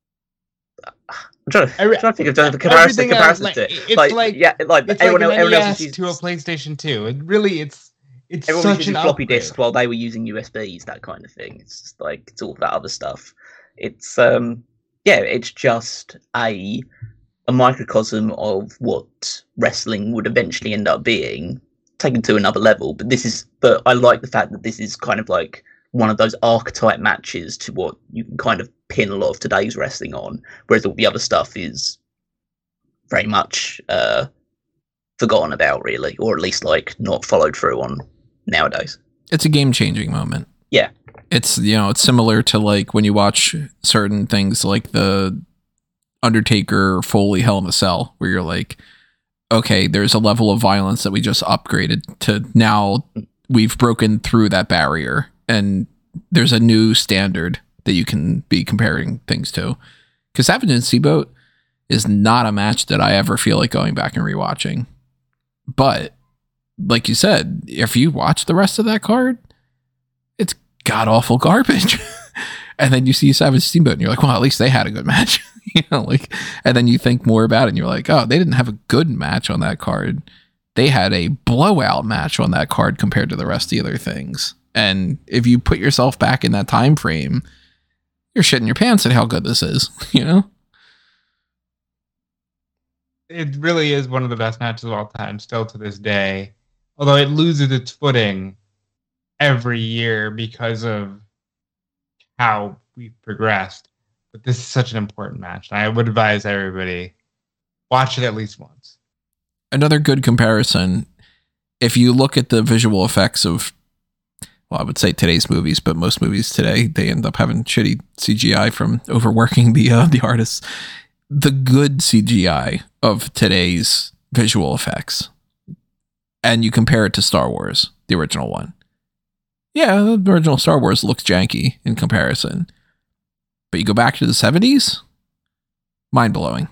I'm trying to, Every- trying to think of the comparison, everything else, comparisons like, to it. it's Like, like- yeah, like It's everyone, like an everyone N E else S is to a using, PlayStation two. It really, it's it's everyone was such using an floppy upgrade. disks while they were using U S Bs, that kind of thing. It's just like it's all that other stuff. It's um, yeah, it's just a a microcosm of what wrestling would eventually end up being, taken to another level. But this is, but I like the fact that this is kind of like one of those archetype matches to what you can kind of pin a lot of today's wrestling on, whereas all the other stuff is very much uh, forgotten about, really, or at least like not followed through on nowadays. It's a game changing moment. Yeah. It's, you know, it's similar to like when you watch certain things like the Undertaker Foley Hell in a Cell, where you're like, okay, there's a level of violence that we just upgraded to, now we've broken through that barrier and there's a new standard that you can be comparing things to. Because Savage and Steamboat is not a match that I ever feel like going back and rewatching. But like you said, if you watch the rest of that card, it's god awful garbage. And then you see Savage Steamboat and you're like, well, at least they had a good match. You know, like, and then you think more about it and you're like, oh, they didn't have a good match on that card. They had a blowout match on that card compared to the rest of the other things. And if you put yourself back in that time frame, you're shitting your pants at how good this is, you know? It really is one of the best matches of all time, still to this day. Although it loses its footing every year because of how we've progressed. But this is such an important match. And I would advise everybody, watch it at least once. Another good comparison, if you look at the visual effects of, well, I would say today's movies, but most movies today, they end up having shitty C G I from overworking the uh, the artists. The good C G I of today's visual effects, and you compare it to Star Wars, the original one. Yeah, the original Star Wars looks janky in comparison. But you go back to the seventies, mind-blowing.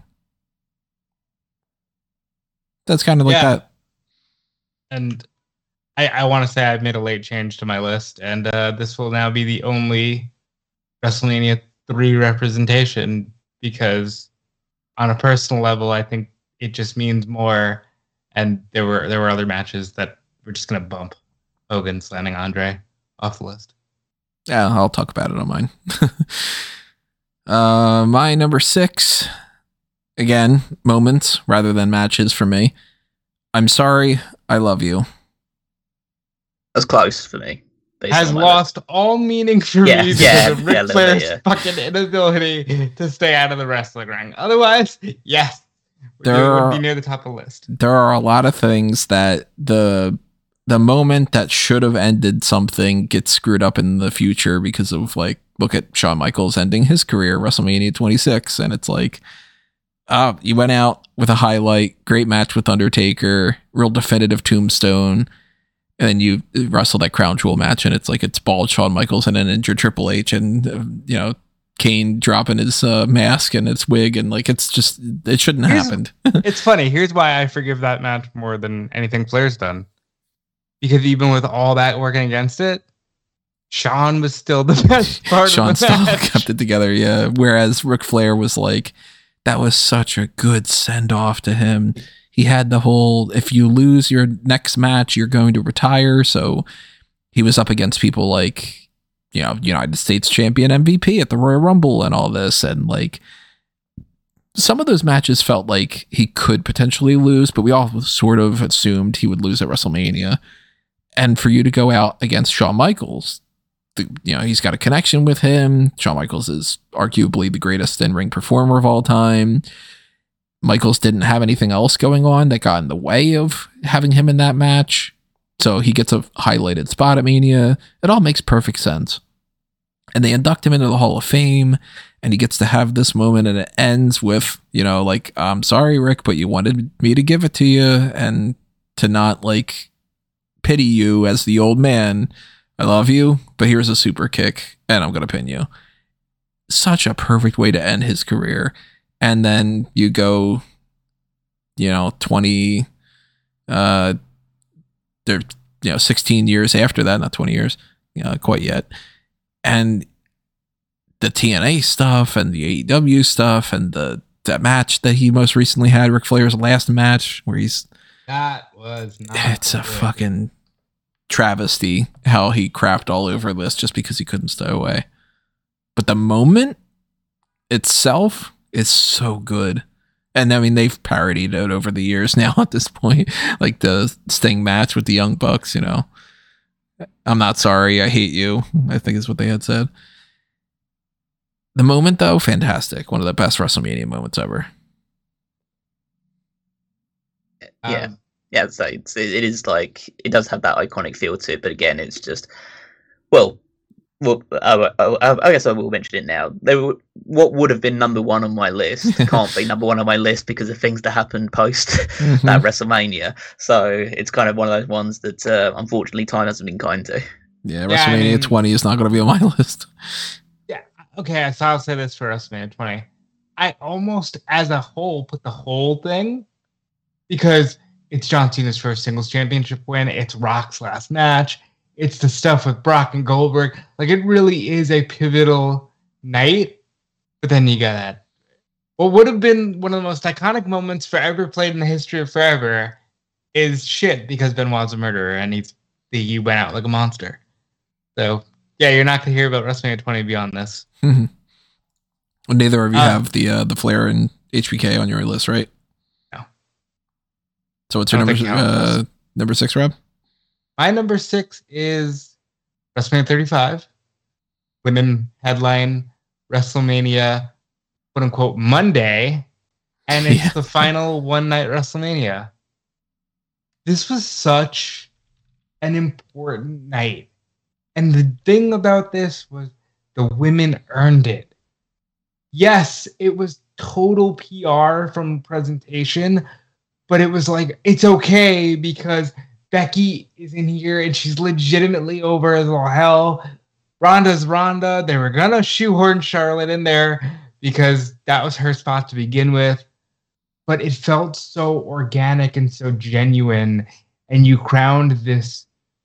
That's kind of like yeah. that. And I, I want to say I've made a late change to my list, and uh, this will now be the only WrestleMania three representation, because on a personal level, I think it just means more. And there were there were other matches that we're just going to bump Hogan slamming Andre off the list. Yeah, I'll talk about it on mine. uh, my number six, again, moments rather than matches for me. I'm sorry, I love you. That's close for me. Has lost list. all meaning for yeah, me because yeah, of Ric yeah, Flair's yeah. fucking inability to stay out of the wrestling ring. Otherwise, yes, there it are, would be near the top of the list. There are a lot of things that the the moment that should have ended something gets screwed up in the future because of, like, look at Shawn Michaels ending his career at WrestleMania twenty-six, and it's like, uh, you went out with a highlight, great match with Undertaker, real definitive tombstone, and then you wrestle that crown jewel match, and it's like it's bald Shawn Michaels and an injured Triple H, and uh, you know, Kane dropping his uh, mask and its wig, and like it's just, it shouldn't have happened. It's funny. Here's why I forgive that match more than anything Flair's done. Because even with all that working against it, Shawn was still the best part Shawn of the still match. kept it together, yeah. Whereas Ric Flair was like, that was such a good send off to him. He had the whole, if you lose your next match, you're going to retire. So he was up against people like, you know, United States champion M V P at the Royal Rumble and all this. And like, some of those matches felt like he could potentially lose, but we all sort of assumed he would lose at WrestleMania. And for you to go out against Shawn Michaels, the, you know, he's got a connection with him. Shawn Michaels is arguably the greatest in-ring performer of all time. Michaels didn't have anything else going on that got in the way of having him in that match. So he gets a highlighted spot at Mania. It all makes perfect sense. And they induct him into the Hall of Fame, and he gets to have this moment, and it ends with, you know, like, I'm sorry, Rick, but you wanted me to give it to you and to not, like, pity you as the old man. I love you, but here's a super kick, and I'm going to pin you. Such a perfect way to end his career. And then you go, you know, twenty, uh, they're, you know, sixteen years after that, not twenty years, you know, quite yet. And the T N A stuff and the A E W stuff and the that match that he most recently had, Ric Flair's last match, where he's, that was not it's a fucking travesty how he crapped all over this just because he couldn't stay away. But the moment itself is so good. And I mean, they've parodied it over the years now at this point, like the Sting match with the Young Bucks, you know, I'm not sorry, I hate you, I think is what they had said. The moment, though, fantastic. One of the best WrestleMania moments ever. Yeah. Um, Yeah, so it's, it is like, it does have that iconic feel to it, but again, it's just, well, well, I, I, I guess I will mention it now. There were, what would have been number one on my list can't be number one on my list because of things that happened post mm-hmm. that WrestleMania. So it's kind of one of those ones that, uh, unfortunately, time hasn't been kind to. Yeah, WrestleMania yeah, I mean, twenty is not going to be on my list. Yeah, okay, so I'll say this for WrestleMania twenty. I almost, as a whole, put the whole thing because it's John Cena's first singles championship win. It's Rock's last match. It's the stuff with Brock and Goldberg. Like, it really is a pivotal night. But then you got that. What would have been one of the most iconic moments forever played in the history of forever is shit because Benoit's a murderer and he's he went out like a monster. So, yeah, you're not going to hear about WrestleMania twenty beyond this. Mm-hmm. Well, neither of you Um, have the uh, the Flair and H B K on your list, right? No. So what's your I number don't think Howard uh, does. number six, Rob? My number six is WrestleMania thirty-five. Women headline WrestleMania, quote unquote, Monday. And it's Yeah. the final one night WrestleMania. This was such an important night. And the thing about this was the women earned it. Yes, it was total P R from presentation, but it was like, it's okay because Becky is in here and she's legitimately over as all hell. Ronda's Ronda. They were going to shoehorn Charlotte in there because that was her spot to begin with. But it felt so organic and so genuine. And you crowned this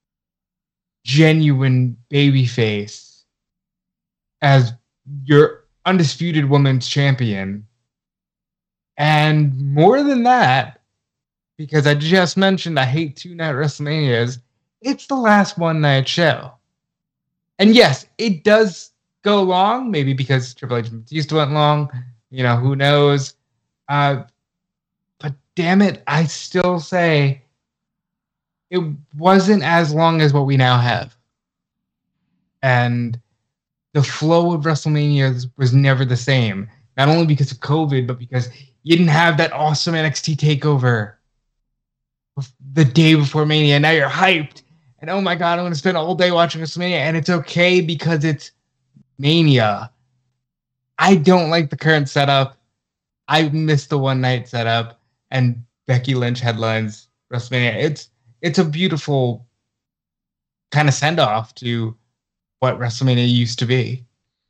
genuine babyface as your undisputed women's champion. And more than that, because I just mentioned I hate two-night WrestleManias, it's the last one-night show. And yes, it does go long, maybe because Triple H and Batista went long, you know, who knows. Uh, but damn it, I still say it wasn't as long as what we now have. And the flow of WrestleMania was never the same. Not only because of COVID, but because you didn't have that awesome N X T takeover the day before Mania. Now you're hyped. And oh my God, I'm going to spend all day watching WrestleMania. And it's okay because it's Mania. I don't like the current setup. I miss the one night setup. And Becky Lynch headlines WrestleMania. It's it's a beautiful kind of send off to what WrestleMania used to be.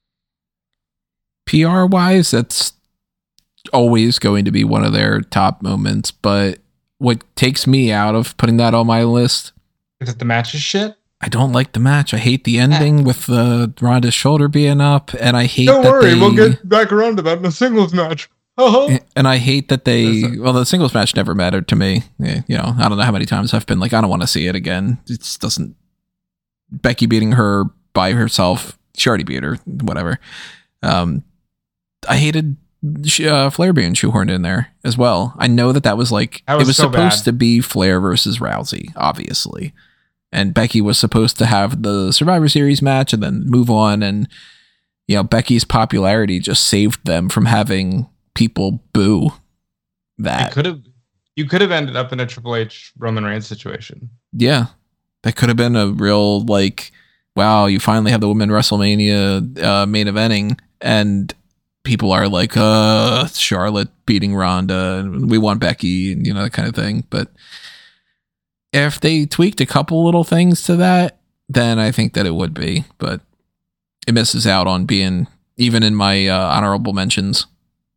P R wise, that's always going to be one of their top moments. But what takes me out of putting that on my list, Is it the matches shit? I don't like the match. I hate the ending with the Ronda's shoulder being up, and I hate Don't that worry, they, we'll get back around to that in a singles match. and I hate that they. That's a- Well, the singles match never mattered to me. Yeah, you know, I don't know how many times I've been like, I don't want to see it again. It just doesn't. Becky beating her by herself. She already beat her. Whatever. Um, I hated uh, Flair being shoehorned in there as well. I know that that was like That was it was so supposed bad. to be Flair versus Rousey, obviously, and Becky was supposed to have the Survivor Series match and then move on. And you know, Becky's popularity just saved them from having people boo You that. could have you could have ended up in a Triple H Roman Reigns situation. Yeah, that could have been a real like, wow, you finally have the women WrestleMania uh, main eventing, and people are like, uh, Charlotte beating Ronda, and we want Becky, and you know, that kind of thing. But if they tweaked a couple little things to that, then I think that it would be. But it misses out on being even in my uh, honorable mentions.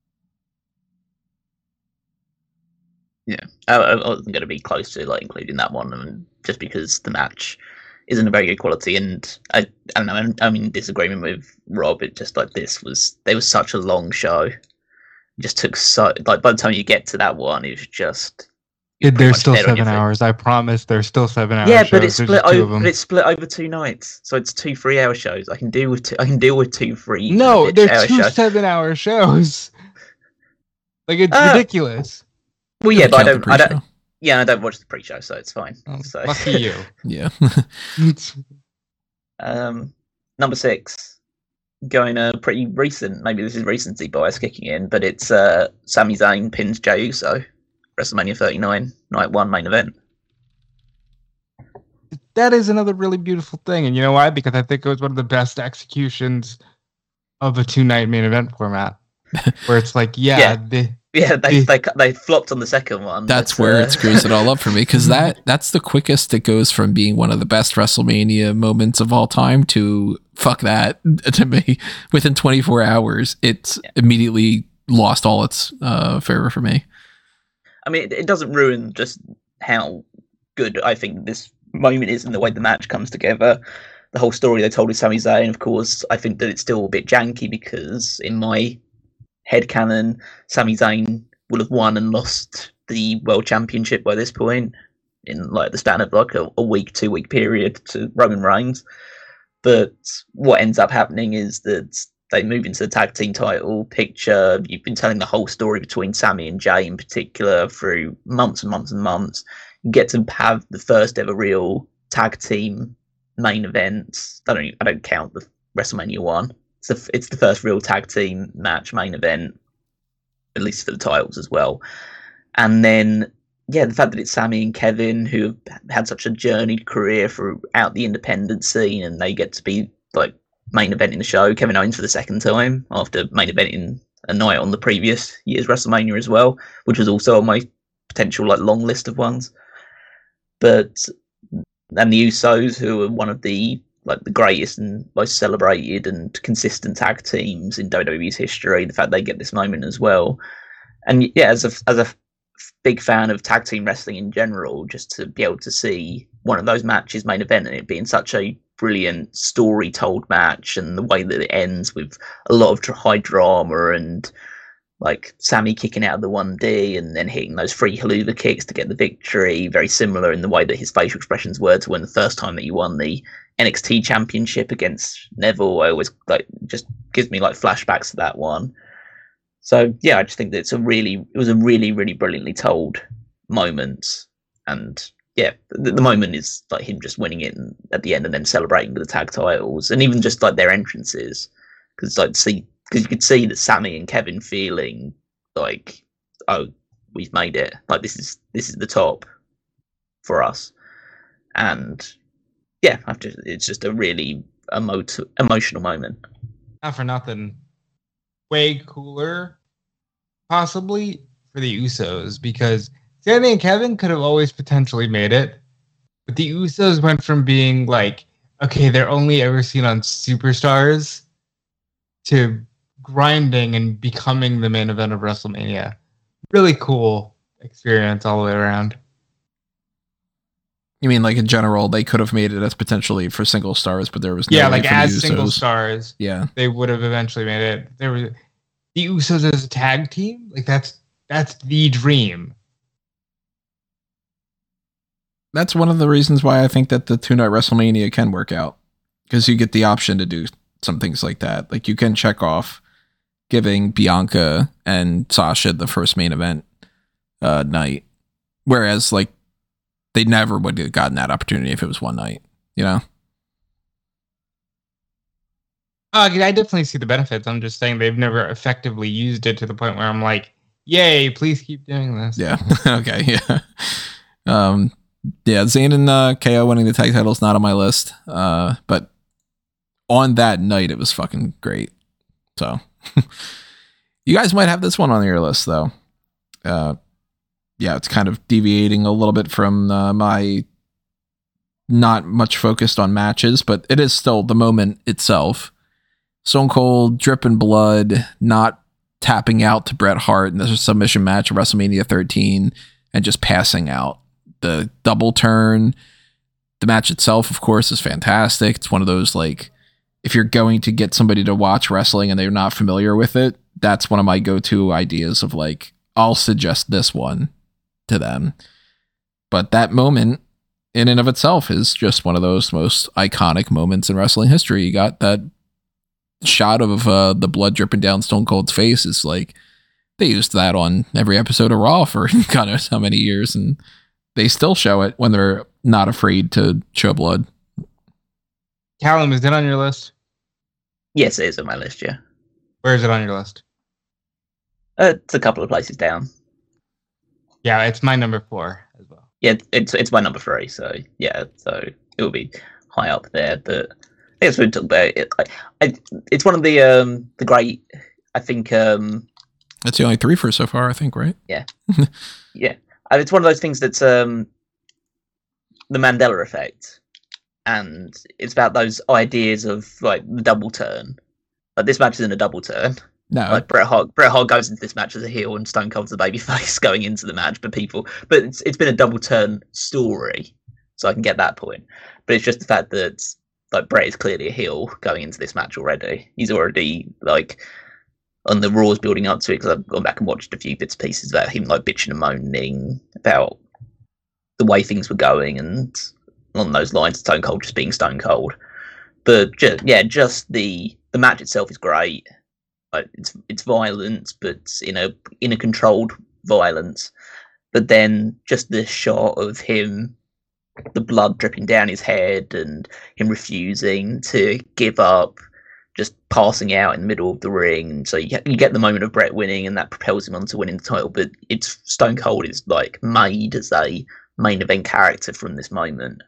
Yeah, I, I wasn't going to be close to like including that one, and just because the match isn't a very good quality, and I, I don't know, I'm, I'm in disagreement with Rob. It just like this was, there was such a long show. It just took so like by the time you get to that one, it was just. It, pretty there's much still dead on your seven feet. hours. I promise. There's still seven hours. Yeah, shows. but it's There's split just two of over. them. But it's split over two nights, so it's two three-hour shows. I can deal with two. I can deal with two three. No, they're hour two shows. seven-hour shows. Like it's Uh, ridiculous. Well, yeah, but I Count the don't. I don't. pre-show. Yeah, I don't watch the pre-show, so it's fine. Oh, So lucky you. Yeah. um, number six, going uh, pretty recent. Maybe this is recency bias kicking in, but it's uh, Sami Zayn pins Jey Uso, WrestleMania thirty-nine, night one main event. That is another really beautiful thing, and you know why? Because I think it was one of the best executions of a two-night main event format, where it's like, yeah, Yeah. The, Yeah, they they they flopped on the second one. That's but, where uh, it screws it all up for me, because that that's the quickest it goes from being one of the best WrestleMania moments of all time to fuck that to me. Within twenty-four hours, it's Yeah. immediately lost all its uh, favor for me. I mean, it, it doesn't ruin just how good I think this moment is and the way the match comes together. The whole story they told with Sami Zayn, of course, I think that it's still a bit janky because in my headcanon, Sami Zayn will have won and lost the World Championship by this point in like the span of like a, a week, two week period to Roman Reigns. But what ends up happening is that they move into the tag team title picture. You've been telling the whole story between Sami and Jay in particular through months and months and months. You get to have the first ever real tag team main event. I don't I don't count the WrestleMania one. It's the, it's the first real tag team match main event, at least for the titles as well. And then, yeah, the fact that it's Sami and Kevin who have had such a journeyed career throughout the independent scene, and they get to be like main eventing the show. Kevin Owens for the second time after main eventing a night on the previous year's WrestleMania as well, which was also on my potential like long list of ones. But and the Usos, who are one of the like the greatest and most celebrated and consistent tag teams in W W E's history, the fact they get this moment as well. And yeah, as a as a big fan of tag team wrestling in general, just to be able to see one of those matches main event and it being such a brilliant story told match, and the way that it ends with a lot of high drama and like Sami kicking out of the one D and then hitting those three haluva kicks to get the victory, very similar in the way that his facial expressions were to when the first time that he won the N X T championship against Neville. I always like just gives me like flashbacks to that one. So yeah, I just think that it's a really it was a really really brilliantly told moment, and yeah, the, the moment is like him just winning it at the end and then celebrating with the tag titles, and even just like their entrances, because like see because you could see that Sami and Kevin feeling like, oh, we've made it, like this is this is the top for us, and yeah, I've just, it's just a really emo- emotional moment. Not for nothing, way cooler, possibly for the Usos, because Sami and Kevin could have always potentially made it, but the Usos went from being like, okay, they're only ever seen on Superstars, to grinding and becoming the main event of WrestleMania. Really cool experience all the way around. You mean like in general, they could have made it as potentially for single stars, but there was no yeah, way like for as the single Usos. stars, Yeah, they would have eventually made it. There was the Usos as a tag team, like that's that's the dream. that's one of the reasons why I think that the two night WrestleMania can work out, because you get the option to do some things like that. Like you can check off giving Bianca and Sasha the first main event uh, night, whereas like they never would have gotten that opportunity if it was one night, you know? Uh, I definitely see the benefits. I'm just saying they've never effectively used it to the point where I'm like, yay, please keep doing this. Yeah. Okay. Yeah. Um, yeah. Zayn and uh, K O winning the tag titles not on my list, uh, but on that night it was fucking great. So you guys might have this one on your list though. Uh, yeah, it's kind of deviating a little bit from uh, my not much focused on matches, but it is still the moment itself. Stone Cold dripping blood, not tapping out to Bret Hart in the submission match at WrestleMania thirteen and just passing out. The double turn, the match itself, of course, is fantastic. It's one of those, like, if you're going to get somebody to watch wrestling and they're not familiar with it, that's one of my go-to ideas of like, I'll suggest this one to them. But that moment in and of itself is just one of those most iconic moments in wrestling history. You got that shot of uh, the blood dripping down Stone Cold's face. Is like, they used that on every episode of Raw for God knows how many years, and they still show it when they're not afraid to show blood. Callum, is it on your list? Yes, it is on my list, yeah. Where is it on your list? Uh, it's a couple of places down. Yeah, it's my number four as well. Yeah, it's it's my number three, so yeah, so it will be high up there. But I guess we talk about it. I, I, it's one of the um the great, I think, um That's the only three for so far, I think, right? Yeah. Yeah. And it's one of those things that's um, the Mandela effect. And it's about those ideas of like the double turn. Like this match isn't a double turn. No. Like Bret Hart, Bret Hart goes into this match as a heel and Stone Cold's the babyface going into the match, but people, but it's it's been a double turn story, so I can get that point. But it's just the fact that like Bret is clearly a heel going into this match already. He's already like on the Raws building up to it because I've gone back and watched a few bits and pieces about him like bitching and moaning about the way things were going and on those lines, Stone Cold just being Stone Cold. But just, yeah, just the the match itself is great. Uh, it's it's violent, but in a in a controlled violence. But then just the shot of him, the blood dripping down his head, and him refusing to give up, just passing out in the middle of the ring. So you get, you get the moment of Bret winning, and that propels him on to winning the title. But it's Stone Cold is like made as a main event character from this moment,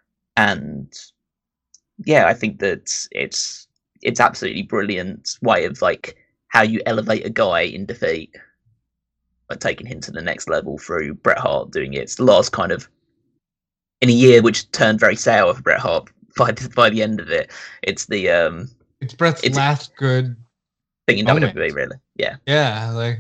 and yeah, I think that it's it's absolutely brilliant way of like how you elevate a guy in defeat, like taking him to the next level through Bret Hart doing it. It's the last kind of in a year which turned very sour for Bret Hart by the, by the end of it. It's the um, it's Bret's it's last good thing in moment. W W E, really. Yeah, yeah, like.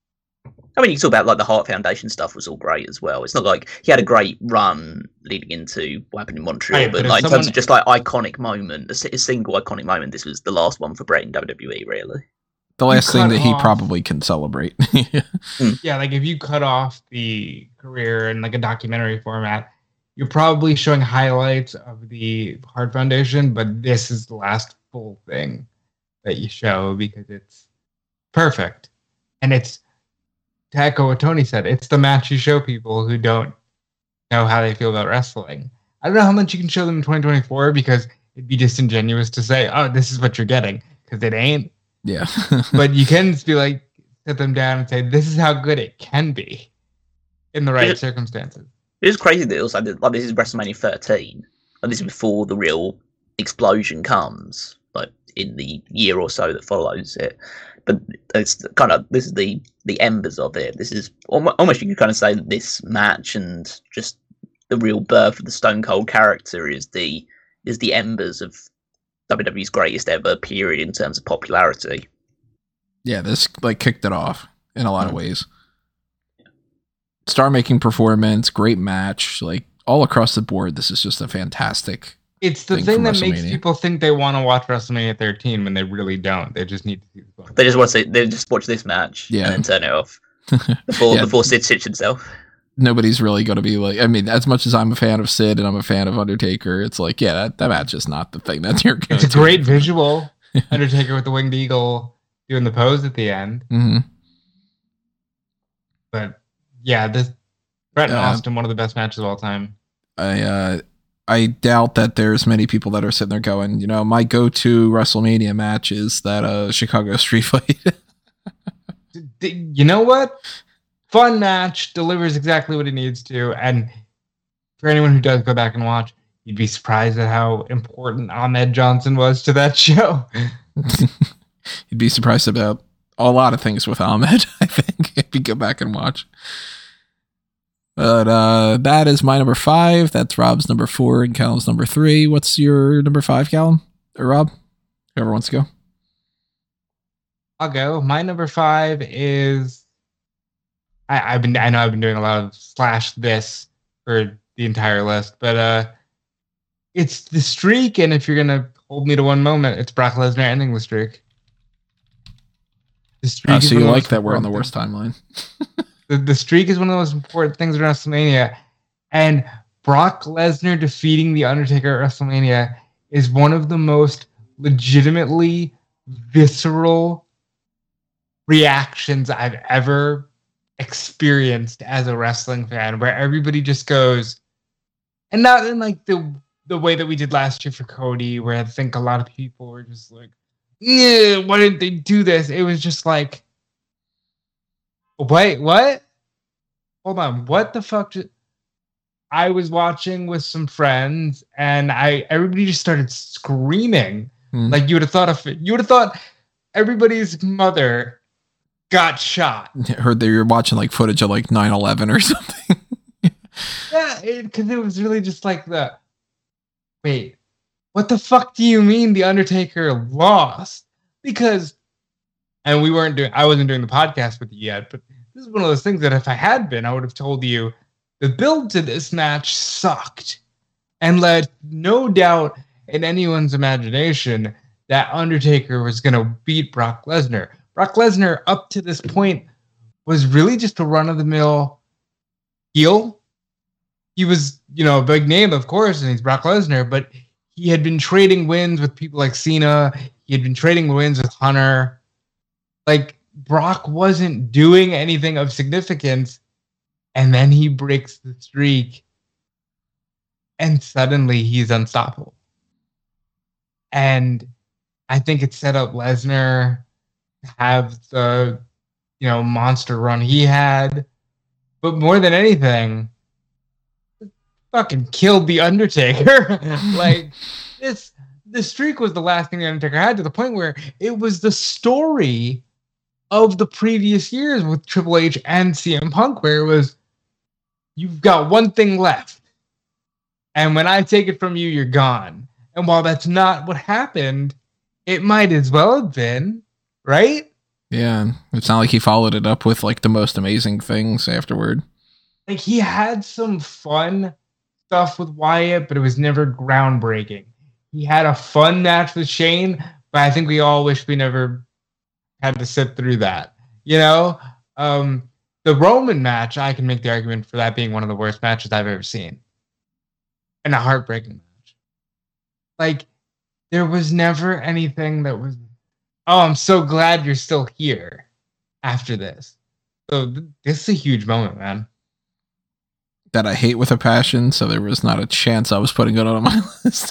I mean, you can talk about like the Hart Foundation stuff was all great as well. It's not like he had a great run leading into what happened in Montreal, right, but, but like in someone... terms of just like iconic moment, a, a single iconic moment, this was the last one for Bret in W W E, really. The last thing that he off... probably can celebrate. mm. Yeah, like if you cut off the career in like a documentary format, you're probably showing highlights of the Hart Foundation, but this is the last full thing that you show because it's perfect. And it's, to echo what Tony said, it's the match you show people who don't know how they feel about wrestling. I don't know how much you can show them in twenty twenty-four because it'd be disingenuous to say, oh, this is what you're getting, because it ain't. Yeah. But you can just be like, sit them down and say, this is how good it can be in the right it, circumstances. It is crazy that it also, like, this is WrestleMania thirteen. Like, this is before the real explosion comes, like in the year or so that follows it. But it's kind of, this is the, the embers of it. This is almost, almost you could kind of say that this match and just the real birth of the Stone Cold character is the is the embers of W W E's greatest ever period in terms of popularity. Yeah, this like kicked it off in a lot mm-hmm. of ways. Star-making performance, great match, like all across the board. This is just a fantastic. It's the thing, thing that makes people think they want to watch WrestleMania thirteen when they really don't. They just need to see the book. They just want to see, they just watch this match yeah. and then turn it off before yeah. before Sid Stitch himself. Nobody's really going to be like, I mean, as much as I'm a fan of Sid and I'm a fan of Undertaker, it's like, yeah, that, that match is not the thing that you're going to. It's a great visual. Undertaker with the winged eagle doing the pose at the end. Mm-hmm. But yeah, this Bret and uh, Austin, one of the best matches of all time. I, uh, I doubt that there's many people that are sitting there going, you know, my go-to WrestleMania match is that uh, Chicago street fight. You know what? Fun match, delivers exactly what it needs to. And for anyone who does go back and watch, you'd be surprised at how important Ahmed Johnson was to that show. You'd be surprised about a lot of things with Ahmed, I think, if you go back and watch. But uh, that is my number five. That's Rob's number four and Callum's number three. What's your number five, Callum? Or Rob? Whoever wants to go. I'll go. My number five is... I, I've been, I know I've been doing a lot of slash this for the entire list, but uh, it's the streak. And if you're going to hold me to one moment, it's Brock Lesnar ending the streak. The streak uh, so you like that we're on the worst timeline. the, the streak is one of the most important things in WrestleMania. And Brock Lesnar defeating The Undertaker at WrestleMania is one of the most legitimately visceral reactions I've ever experienced as a wrestling fan, where everybody just goes, and not in like the the way that we did last year for Cody, where I think a lot of people were just like, yeah, why didn't they do this? It was just like, wait, what? Hold on, what the fuck? Just... I was watching with some friends, and I everybody just started screaming. Mm. Like you would have thought of you would have thought everybody's mother got shot. Heard that you're watching like footage of like nine eleven or something. Yeah, because it, it was really just like the, wait, what the fuck do you mean the Undertaker lost? Because, and we weren't doing, I wasn't doing the podcast with you yet, but this is one of those things that if I had been, I would have told you the build to this match sucked and led no doubt in anyone's imagination that Undertaker was going to beat Brock Lesnar. Brock Lesnar, up to this point, was really just a run-of-the-mill heel. He was, you know, a big name, of course, and he's Brock Lesnar, but he had been trading wins with people like Cena. He had been trading wins with Hunter. Like, Brock wasn't doing anything of significance, and then he breaks the streak, and suddenly he's unstoppable. And I think it set up Lesnar to have the, you know, monster run he had. But more than anything, fucking killed the Undertaker. Like, this the streak was the last thing the Undertaker had, to the point where it was the story of the previous years with Triple H and C M Punk, where it was, you've got one thing left, and when I take it from you, you're gone. And while that's not what happened, it might as well have been, right? Yeah, it's not like he followed it up with like the most amazing things afterward. Like, he had some fun stuff with Wyatt, but it was never groundbreaking. He had a fun match with Shane, but I think we all wish we never had to sit through that. You know, um, the Roman match, I can make the argument for that being one of the worst matches I've ever seen, and a heartbreaking match. Like, there was never anything that was, oh, I'm so glad you're still here after this. So th- this is a huge moment, man. That I hate with a passion, so there was not a chance I was putting it on my list.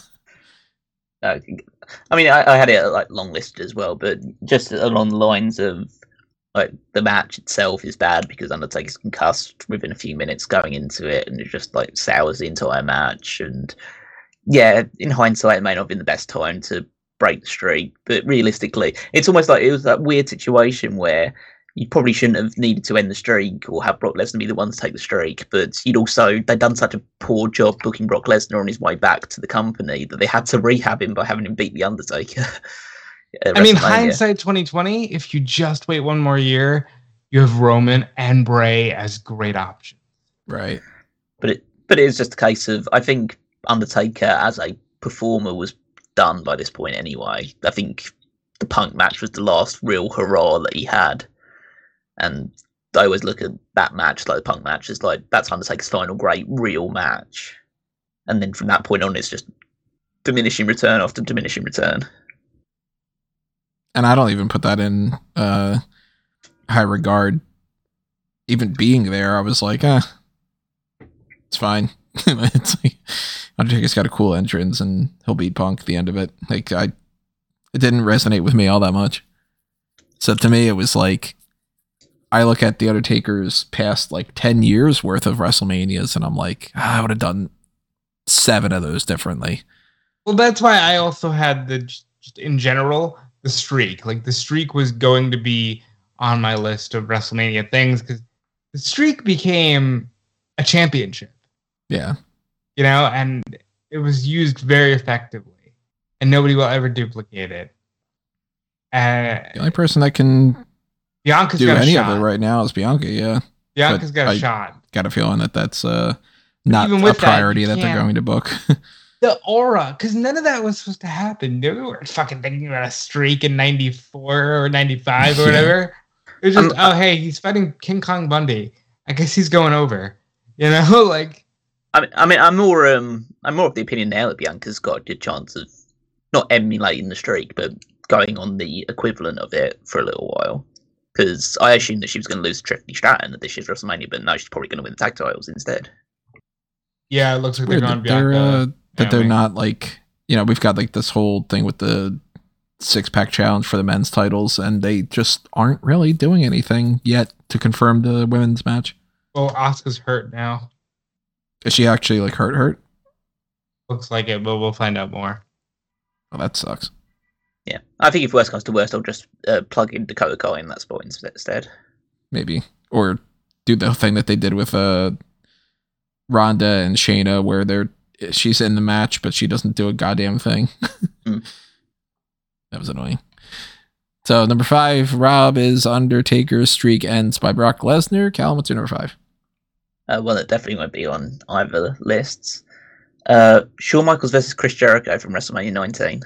Uh, I mean, I, I had it like long listed as well, but just along the lines of like the match itself is bad because Undertaker's concussed within a few minutes going into it, and it just like sours the entire match. And yeah, in hindsight, it may not have been the best time to break the streak, but realistically, it's almost like it was that weird situation where you probably shouldn't have needed to end the streak or have Brock Lesnar be the one to take the streak, but you'd also, they'd done such a poor job booking Brock Lesnar on his way back to the company that they had to rehab him by having him beat The Undertaker. I mean, hindsight twenty twenty, if you just wait one more year, you have Roman and Bray as great options. Right. But it, but it is just a case of, I think Undertaker as a performer was done by this point anyway. I think the Punk match was the last real hurrah that he had. And I always look at that match, like the Punk match, as like, that's Undertaker's final great real match. And then from that point on, it's just diminishing return after diminishing return. And I don't even put that in uh, high regard. Even being there, I was like, eh, it's fine. It's like, Undertaker's got a cool entrance and he'll beat Punk at the end of it. Like, I, it didn't resonate with me all that much. So to me, it was like, I look at The Undertaker's past like ten years worth of WrestleManias and I'm like, ah, I would have done seven of those differently. Well, that's why I also had the, just in general, the streak. Like, the streak was going to be on my list of WrestleMania things because the streak became a championship. Yeah. You know, and it was used very effectively and nobody will ever duplicate it. Uh, the only person that can Bianca's do got any a shot. of it right now is Bianca, yeah. Bianca's But got a I shot. Got a feeling that that's uh, not Even a with that, priority you that, they're can't- going to book. The aura, because none of that was supposed to happen. We weren't fucking thinking about a streak in ninety-four or ninety-five or Yeah. whatever. It was just, Um, oh, hey, he's fighting King Kong Bundy. I guess he's going over. You know, like, I mean, I mean, I'm more, um, I'm more of the opinion now that Bianca's got a good chance of not emulating the streak, but going on the equivalent of it for a little while. Because I assumed that she was going to lose to Tiffany Stratton at this year's WrestleMania, but no, she's probably going to win the tag titles instead. yeah, it looks like Weird they're that going they're, Bianca. uh, that they're family. not like, you know, we've got like this whole thing with the six pack challenge for the men's titles, and they just aren't really doing anything yet to confirm the women's match. Well, Asuka's hurt now. Is she actually like hurt? Hurt? Looks like it, but we'll find out more. Well, that sucks. Yeah, I think if worst comes to worst, I'll just uh, plug in Dakota Kai in that spot instead. Maybe. Or do the thing that they did with uh, Ronda and Shayna, where they're she's in the match, but she doesn't do a goddamn thing. mm. That was annoying. So number five, Rob, is Undertaker's streak ends by Brock Lesnar. Callum, what's your number five? Uh, well, it definitely won't be on either lists. Uh, Shawn Michaels versus Chris Jericho from WrestleMania nineteen.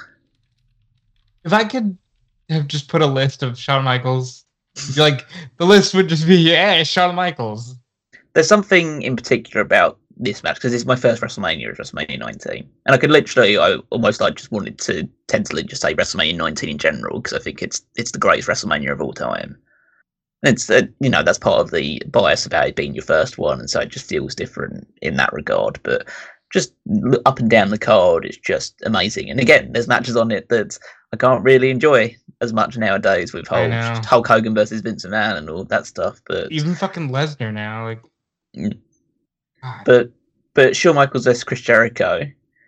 If I could have just put a list of Shawn Michaels, like the list would just be, yeah, Shawn Michaels. There's something in particular about this match because it's my first WrestleMania, is WrestleMania nineteen, and I could literally, I almost, I just wanted to tentatively just say WrestleMania nineteen in general because I think it's it's the greatest WrestleMania of all time. And it's uh, you know, that's part of the bias about it being your first one, and so it just feels different in that regard. But just up and down the card, it's just amazing. And again, there's matches on it that I can't really enjoy as much nowadays with Hulk, Hulk Hogan versus Vince McMahon and all that stuff. But even fucking Lesnar now, like. Mm. But but Shawn Michaels versus Chris Jericho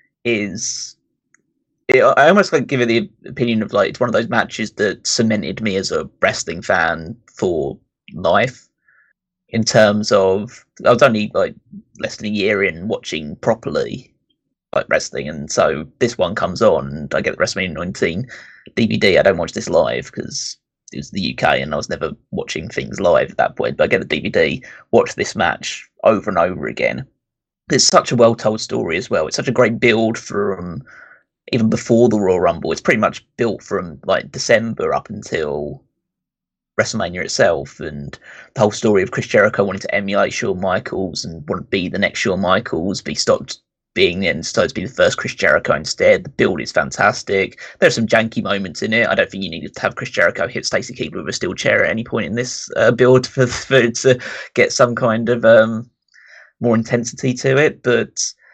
is, it, I almost like give it the opinion of like it's one of those matches that cemented me as a wrestling fan for life. In terms of, I was only like less than a year in watching properly like wrestling, and so this one comes on, and I get the WrestleMania nineteen D V D. I don't watch this live because it was the U K, and I was never watching things live at that point. But I get the D V D, watch this match over and over again. It's such a well-told story as well. It's such a great build from even before the Royal Rumble. It's pretty much built from like December up until WrestleMania itself, and the whole story of Chris Jericho wanting to emulate Shawn Michaels and want to be the next Shawn Michaels, be stopped being and started to be the first Chris Jericho instead. The build is fantastic. There's some janky moments in it. I don't think you needed to have Chris Jericho hit Stacey Keebler with a steel chair at any point in this uh, build for, for it to get some kind of um, more intensity to it. But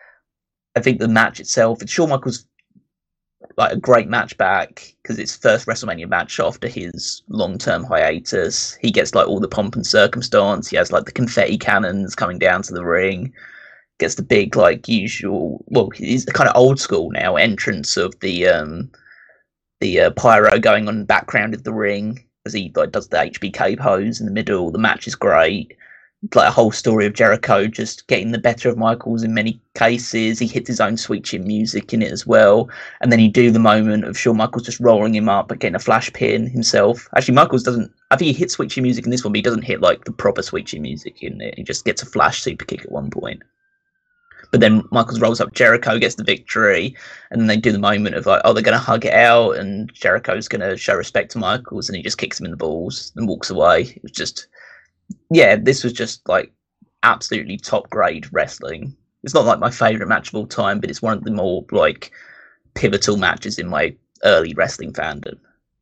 I think the match itself, it's Shawn Michaels like a great match back because it's first WrestleMania match after his long-term hiatus. He gets like all the pomp and circumstance. He has like the confetti cannons coming down to the ring. Gets the big like usual, well, he's kind of old school now entrance of the um the uh, pyro going on in the background of the ring as he like does the H B K pose in the middle. The match is great. Like a whole story of Jericho just getting the better of Michaels in many cases. He hits his own sweet chin music in it as well. And then you do the moment of Shawn Michaels just rolling him up but getting a flash pin himself. Actually, Michaels doesn't, I think he hits sweet chin music in this one, but he doesn't hit like the proper sweet chin music in it. He just gets a flash super kick at one point. But then Michaels rolls up Jericho, gets the victory, and then they do the moment of like, oh, they're going to hug it out, and Jericho's going to show respect to Michaels, and he just kicks him in the balls and walks away. It was just, yeah, this was just like absolutely top grade wrestling. It's not like my favorite match of all time, but it's one of the more like pivotal matches in my early wrestling fandom.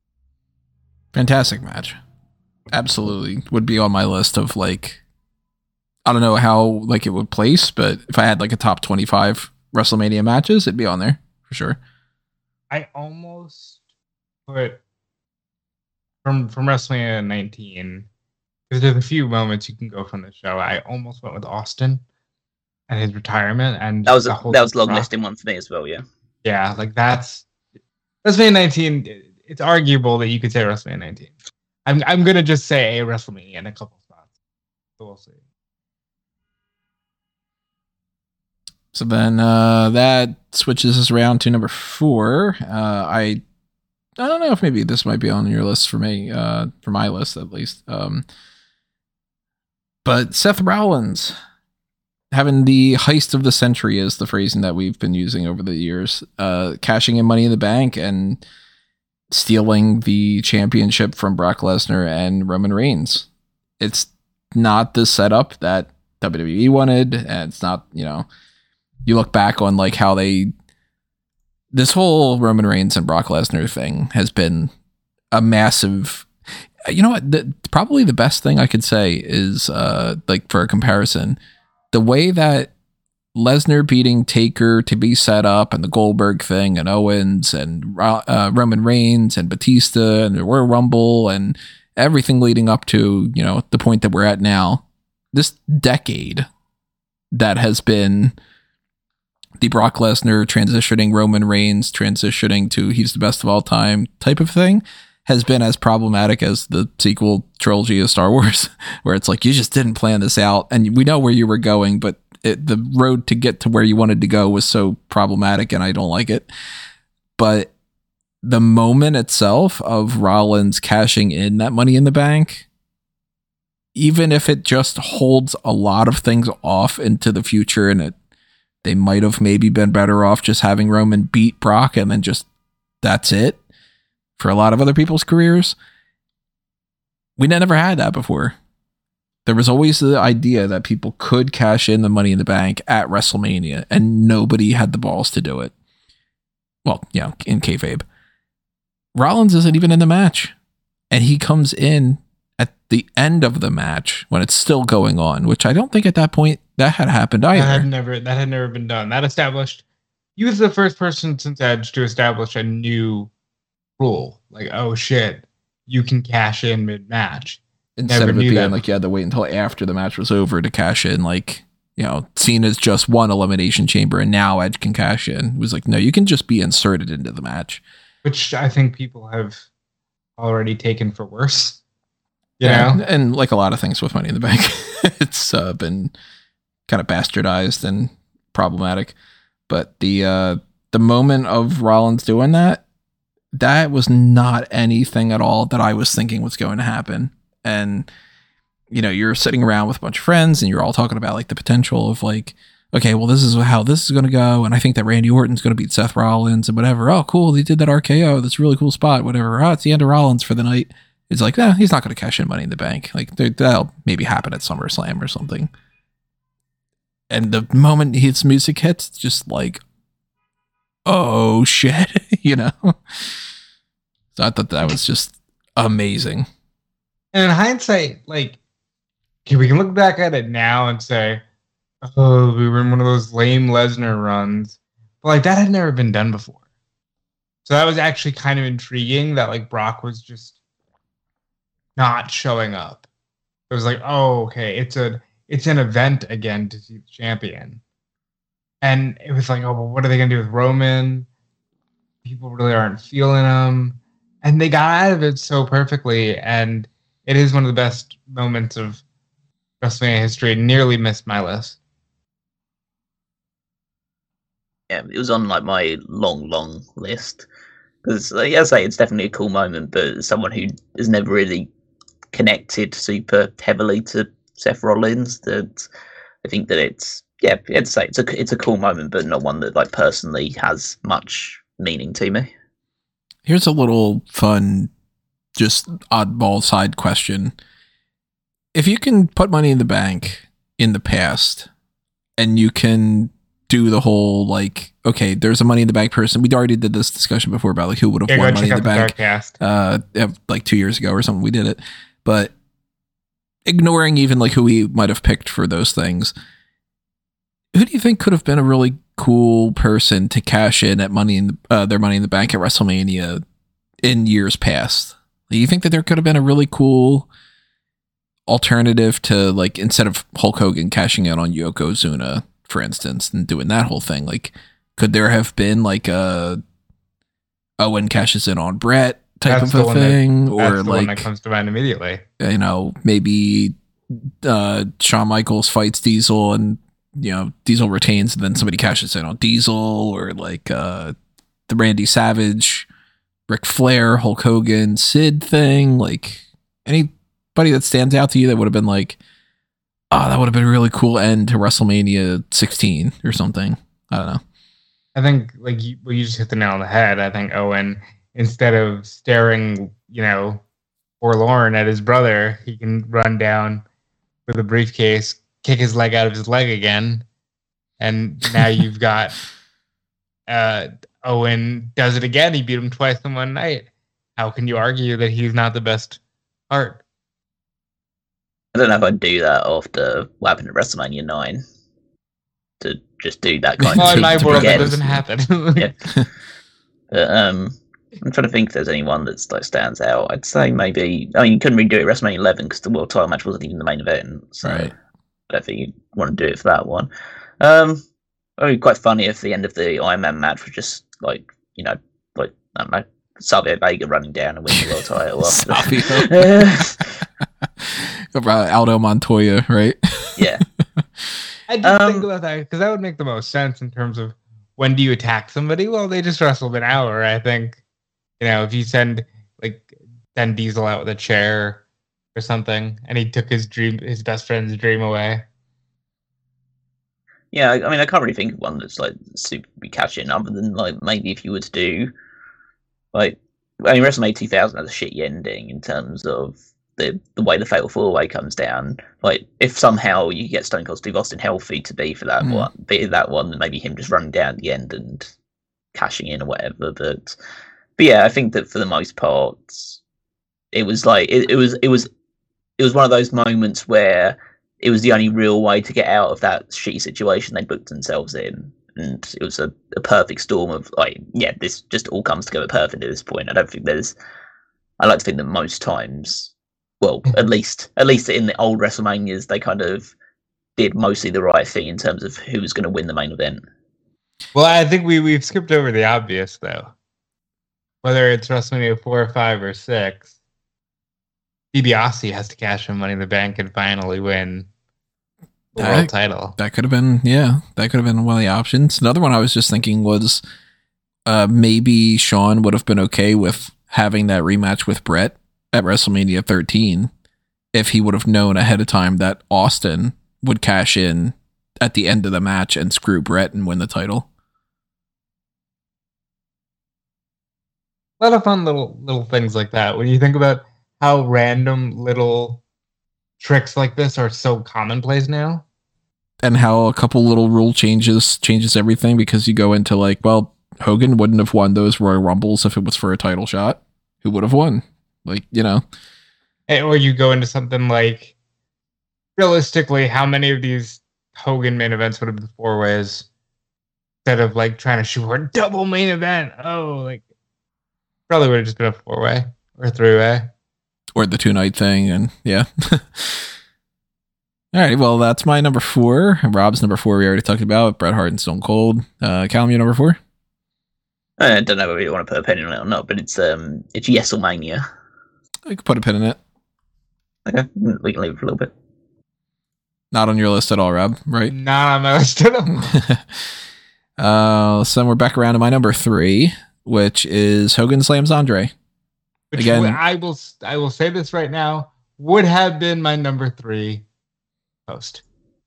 Fantastic match. Absolutely would be on my list of like, I don't know how like it would place, but if I had like a top twenty-five WrestleMania matches, it'd be on there for sure. I almost put from from WrestleMania nineteen, because there's a few moments you can go from the show. I almost went with Austin and his retirement, and that was a, that was long rock. listing one for me as well. Yeah, yeah, like that's WrestleMania nineteen. It's arguable that you could say WrestleMania nineteen. I'm I'm gonna just say a WrestleMania in a couple spots, so we'll see. So then uh, that switches us around to number four. Uh, I I don't know if maybe this might be on your list for me, uh, for my list at least. Um, but Seth Rollins having the heist of the century is the phrasing that we've been using over the years. Uh, cashing in Money in the Bank and stealing the championship from Brock Lesnar and Roman Reigns. It's not the setup that W W E wanted, and it's not, you know, you look back on like how they, this whole Roman Reigns and Brock Lesnar thing has been a massive, you know what, the, probably the best thing I could say is uh, like for a comparison, the way that Lesnar beating Taker to be set up and the Goldberg thing and Owens and uh, Roman Reigns and Batista and the Royal Rumble and everything leading up to, you know, the point that we're at now, this decade that has been the Brock Lesnar transitioning Roman Reigns, transitioning to he's the best of all time type of thing has been as problematic as the sequel trilogy of Star Wars, where it's like, you just didn't plan this out and we know where you were going, but it, the road to get to where you wanted to go was so problematic and I don't like it. But the moment itself of Rollins cashing in that Money in the Bank, even if it just holds a lot of things off into the future and it, they might have maybe been better off just having Roman beat Brock and then just that's it for a lot of other people's careers. We never had that before. There was always the idea that people could cash in the Money in the Bank at WrestleMania and nobody had the balls to do it. Well, yeah, in kayfabe. Rollins isn't even in the match and he comes in at the end of the match when it's still going on, which I don't think at that point that had happened either. That had never that had never been done. That established he was the first person since Edge to establish a new rule. Like, oh shit, you can cash in mid-match. Instead Never of it knew being that. like you had to wait until after the match was over to cash in, like, you know, Cena's just one elimination chamber and now Edge can cash in. It was like, no, you can just be inserted into the match. Which I think people have already taken for worse. You Yeah, know? and like a lot of things with Money in the Bank, it's uh, been kind of bastardized and problematic. But the uh, the moment of Rollins doing that, that was not anything at all that I was thinking was going to happen. And, you know, you're sitting around with a bunch of friends and you're all talking about like the potential of like, okay, well, this is how this is going to go. And I think that Randy Orton's going to beat Seth Rollins and whatever. Oh, cool. They did that R K O. That's a really cool spot. Whatever. Oh, it's the end of Rollins for the night. It's like, eh, he's not going to cash in Money in the Bank. Like, that'll maybe happen at SummerSlam or something. And the moment his music hits, it's just like, oh, shit, you know? So I thought that was just amazing. And in hindsight, like, okay, we can look back at it now and say, oh, we were in one of those lame Lesnar runs. But, like, that had never been done before. So that was actually kind of intriguing that, like, Brock was just not showing up. It was like, oh, okay, it's a it's an event again to see the champion. And it was like, oh, well, what are they going to do with Roman? People really aren't feeling him. And they got out of it so perfectly. And it is one of the best moments of WrestleMania history. It nearly missed my list. Yeah, it was on like my long, long list. Because, like I say, it's definitely a cool moment, but as someone who has never really connected super heavily to Seth Rollins, that I think that it's, yeah, I'd say it's a, it's a cool moment, but not one that like personally has much meaning to me. Here's a little fun, just oddball side question. If you can put Money in the Bank in the past and you can do the whole, like, okay, there's a Money in the Bank person. We already did this discussion before about like who would have Yeah, won go Money check in the out Bank. Darkcast. Uh, yeah, like two years ago or something, we did it. But ignoring even like who we might have picked for those things, who do you think could have been a really cool person to cash in at Money in the, uh, their Money in the Bank at WrestleMania in years past? Do you think that there could have been a really cool alternative to, like, instead of Hulk Hogan cashing in on Yokozuna, for instance, and doing that whole thing, like, could there have been like a Owen cashes in on Brett type That's of the a one that- thing, That's or the one that like, comes to mind immediately. you know, maybe uh, Shawn Michaels fights Diesel and, you know, Diesel retains and then somebody cashes in on Diesel, or like uh, the Randy Savage, Ric Flair, Hulk Hogan, Sid thing. Like, anybody that stands out to you that would have been like, oh, that would have been a really cool end to WrestleMania sixteen or something. I don't know. I think, like, you, well, you just hit the nail on the head. I think Owen, instead of staring, you know, forlorn at his brother, he can run down with a briefcase, kick his leg out of his leg again, and now you've got uh, Owen does it again. He beat him twice in one night. How can you argue that he's not the best part? I don't know if I'd do that after what happened at WrestleMania nine. To just do that kind Well, of in my thing world, that again. doesn't happen. Yeah. But, um, I'm trying to think if there's anyone that's like stands out. I'd say maybe. I mean, you couldn't really do it at WrestleMania eleven because the world title match wasn't even the main event. So Right. I don't think you want to do it for that one. Um, It would be quite funny if the end of the Iron Man match was just like, you know, like, I don't know, Savio Vega running down and winning the world title. Savio. Aldo Montoya, right? Yeah. I did um, think about that because that would make the most sense in terms of when do you attack somebody? Well, they just wrestled an hour. I think, you know, if you send like send Diesel out with a chair or something, and he took his dream, his best friend's dream away. Yeah, I mean, I can't really think of one that's like super be catching, other than like maybe if you were to do like, I mean, WrestleMania two thousand has a shitty ending in terms of the the way the Fatal Four Way comes down. Like, if somehow you get Stone Cold Steve Austin healthy to be for that mm. one, be that one, then maybe him just running down at the end and cashing in or whatever. But, but yeah, I think that for the most part, it was like it, it was it was it was one of those moments where it was the only real way to get out of that shitty situation they booked themselves in. And it was a, a perfect storm of, like, yeah, this just all comes together perfect at this point. I don't think there's... I like to think that most times, well, at least at least in the old WrestleManias, they kind of did mostly the right thing in terms of who was going to win the main event. Well, I think we, we've skipped over the obvious, though. Whether it's WrestleMania four or five or six, DiBiase has to cash in Money in the Bank and finally win the that, world title. That could have been, yeah, that could have been one of the options. Another one I was just thinking was uh, maybe Shawn would have been okay with having that rematch with Brett at WrestleMania thirteen if he would have known ahead of time that Austin would cash in at the end of the match and screw Brett and win the title. A lot of fun little little things like that. When you think about how random little tricks like this are so commonplace now. And how a couple little rule changes changes everything, because you go into like, well, Hogan wouldn't have won those Royal Rumbles if it was for a title shot. Who would have won? Like, you know. Or you go into something like, realistically, how many of these Hogan main events would have been four ways instead of like trying to shoot for a double main event? Oh, like, probably would have just been a four way or a three way. Or the two night thing, and yeah. All right, well, that's my number four. Rob's number four, we already talked about. Bret Hart and Stone Cold. Uh, Callum, your number four? I don't know whether you want to put a pin in it or not, but it's um, it's Yeselmania. I could put a pin in it. Okay, we can leave it for a little bit. Not on your list at all, Rob, right? Not on my list at all. uh, so we're back around to my number three, which is Hogan slams Andre. Which Again, I will I will say this right now, would have been my number three post.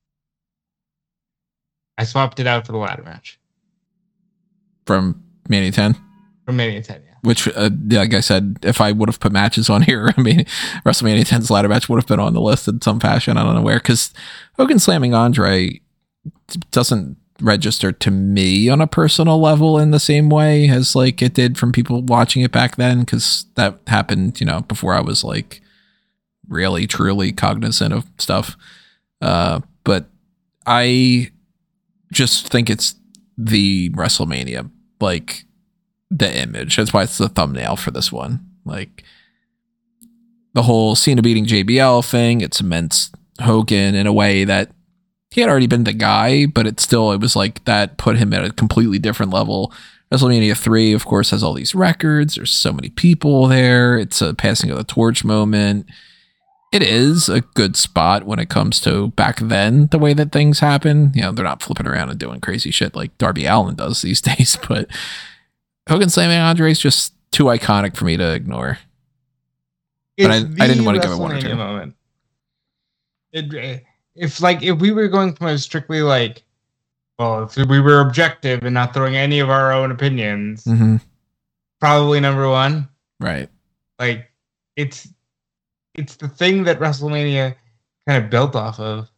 I swapped it out for the ladder match. From Mania ten? From Mania ten, yeah. Which, uh, like I said, if I would have put matches on here, I mean, WrestleMania ten's ladder match would have been on the list in some fashion. I don't know where, because Hogan slamming Andre doesn't register to me on a personal level in the same way as like it did from people watching it back then, because that happened, you know, before I was like really truly cognizant of stuff. Uh, but I just think it's the WrestleMania, like the image. That's why it's the thumbnail for this one. Like the whole Cena beating J B L thing, it cements Hogan in a way that he had already been the guy, but it still, it was like that put him at a completely different level. WrestleMania three, of course, has all these records. There's so many people there. It's a passing of the torch moment. It is a good spot when it comes to back then, the way that things happen. You know, they're not flipping around and doing crazy shit like Darby Allin does these days, but Hogan slamming Andre is just too iconic for me to ignore. But I, I didn't want to give it one or two. Moment. It, If like if we were going from a strictly like, well, if we were objective and not throwing any of our own opinions, mm-hmm. probably number one. Right. Like it's it's the thing that WrestleMania kind of built off of.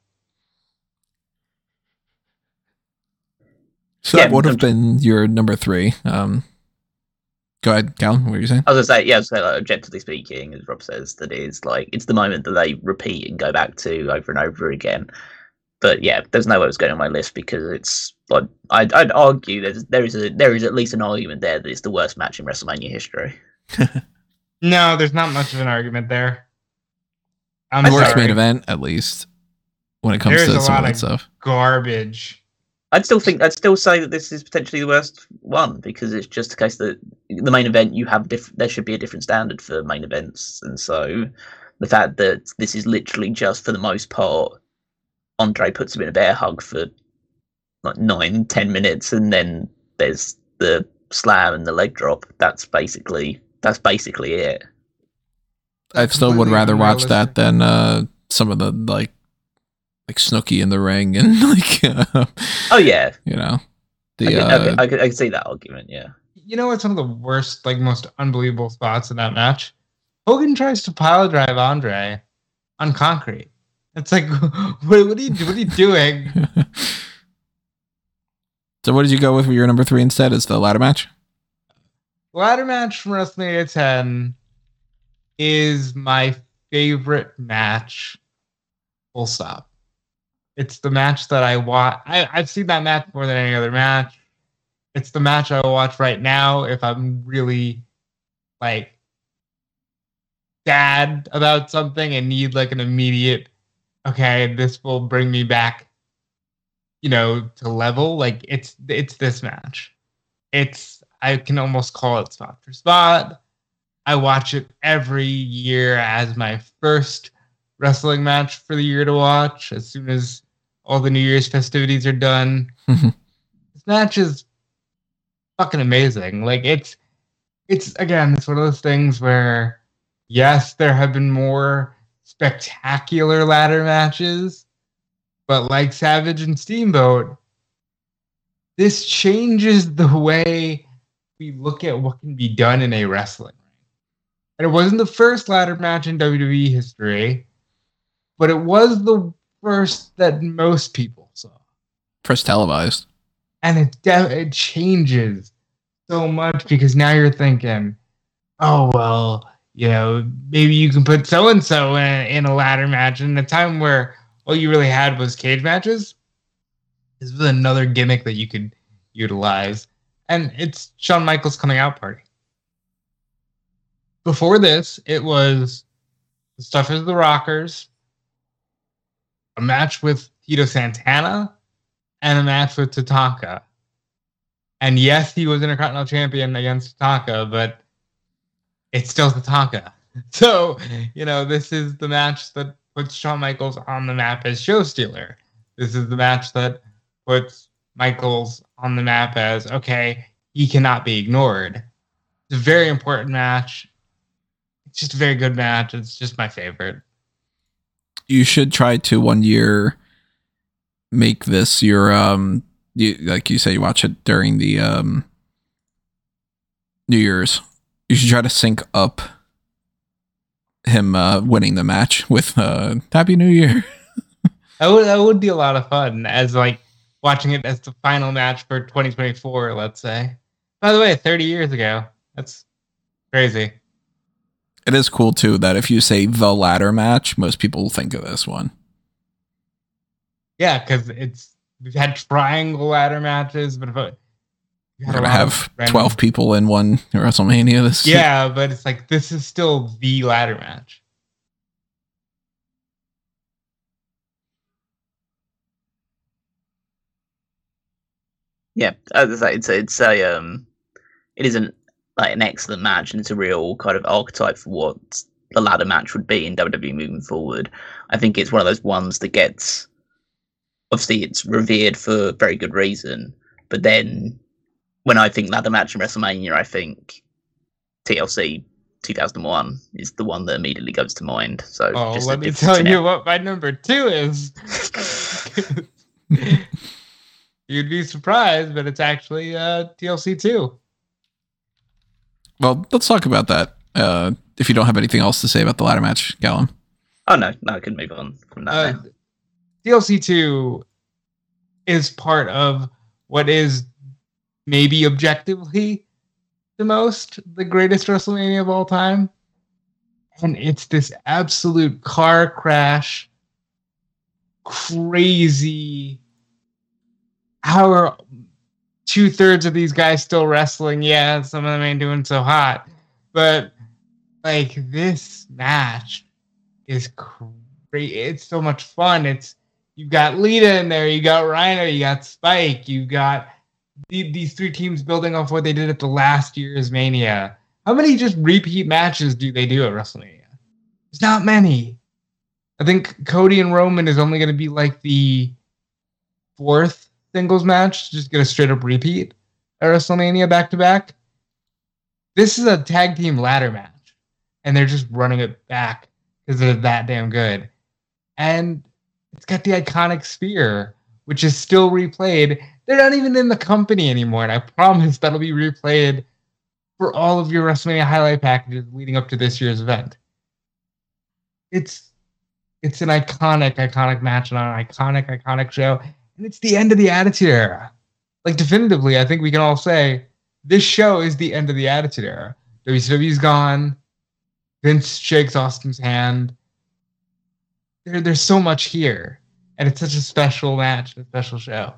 So yeah, that would have been your number three. Um, go ahead, Callum. What were you saying? I was gonna say, yeah, I was gonna say, like, objectively speaking, as Rob says, that is like it's the moment that they repeat and go back to over and over again. But yeah, there's no way it's going on my list because it's like I'd, I'd argue there's there is a there is at least an argument there that it's the worst match in WrestleMania history. No, there's not much of an argument there. I'm the worst sorry. main event, at least when it comes There's to a some lot of that of stuff. Garbage I'd still think I'd still say that this is potentially the worst one because it's just a case that the main event you have diff- there should be a different standard for main events, and so the fact that this is literally just for the most part, Andre puts him in a bear hug for like nine, ten minutes, and then there's the slam and the leg drop. That's basically that's basically it. I still would rather watch that than uh, some of the like. Like Snooki in the ring and like uh, oh yeah, you know the I can, uh, I, can, I, can, I can see that argument. Yeah, you know what's one of the worst, like most unbelievable spots in that match? Hogan tries to pile drive Andre on concrete. It's like, what, what are you what are you doing? So what did you go with for your number three instead? Is the ladder match? Ladder match from WrestleMania ten is my favorite match. Full stop. It's the match that I watch. I, I've seen that match more than any other match. It's the match I will watch right now if I'm really like sad about something and need like an immediate, okay, this will bring me back, you know, to level. Like it's it's this match. It's I can almost call it spot for spot. I watch it every year as my first wrestling match for the year to watch as soon as all the New Year's festivities are done. This match is fucking amazing. Like it's, it's again, it's one of those things where, yes, there have been more spectacular ladder matches, but like Savage and Steamboat, this changes the way we look at what can be done in a wrestling ring. And it wasn't the first ladder match in W W E history, but it was the first that most people saw. First televised. And it, de- it changes so much because now you're thinking, oh, well, you know, maybe you can put so-and-so in, in a ladder match in a time where all you really had was cage matches. This was another gimmick that you could utilize. And it's Shawn Michaels' coming out party. Before this, it was the Stuff is the Rockers, a match with Tito Santana, and a match with Tatanka. And yes, he was Intercontinental Champion against Tatanka, but it's still Tatanka. So, you know, this is the match that puts Shawn Michaels on the map as show stealer. This is the match that puts Michaels on the map as, okay, he cannot be ignored. It's a very important match. It's just a very good match. It's just my favorite. You should try to one year make this your um you, like you say you watch it during the um New Year's. You should try to sync up him uh winning the match with uh Happy New Year. that would that would be a lot of fun as like watching it as the final match for twenty twenty-four, let's say. By the way, thirty years ago. That's crazy. It is cool, too, that if you say the ladder match, most people will think of this one. Yeah, because it's we've had triangle ladder matches, but if it, we're going to have twelve people in one WrestleMania this year. Yeah, but it's like, this is still the ladder match. Yeah, as I say, it's, it's a, um, it isn't like an excellent match, and it's a real kind of archetype for what the ladder match would be in W W E moving forward. I think it's one of those ones that gets, obviously it's revered for very good reason, but then when I think ladder match in WrestleMania, I think T L C two thousand one is the one that immediately goes to mind. So oh, just let me tell you what my number two is. You'd be surprised, but it's actually uh, T L C two. Well, let's talk about that. Uh, if you don't have anything else to say about the ladder match, Gallum. Oh, no. No, I can move on from that uh, now. T L C two is part of what is maybe objectively the most, the greatest WrestleMania of all time. And it's this absolute car crash, crazy, how are two-thirds of these guys still wrestling? Yeah, some of them ain't doing so hot. But, like, this match is great. It's so much fun. It's You've got Lita in there. You got Rhino. You got Spike. You got the, these three teams building off what they did at the last year's Mania. How many just repeat matches do they do at WrestleMania? There's not many. I think Cody and Roman is only going to be like the fourth singles match, just get a straight up repeat at WrestleMania back to back. This is a tag team ladder match, and they're just running it back because they're that damn good. And it's got the iconic spear, which is still replayed. They're not even in the company anymore, and I promise that'll be replayed for all of your WrestleMania highlight packages leading up to this year's event. It's it's an iconic, iconic match and an iconic, iconic show, and it's the end of the Attitude Era. Like, definitively, I think we can all say this show is the end of the Attitude Era. W C W's gone. Vince shakes Austin's hand. There, there's so much here, and it's such a special match, a special show.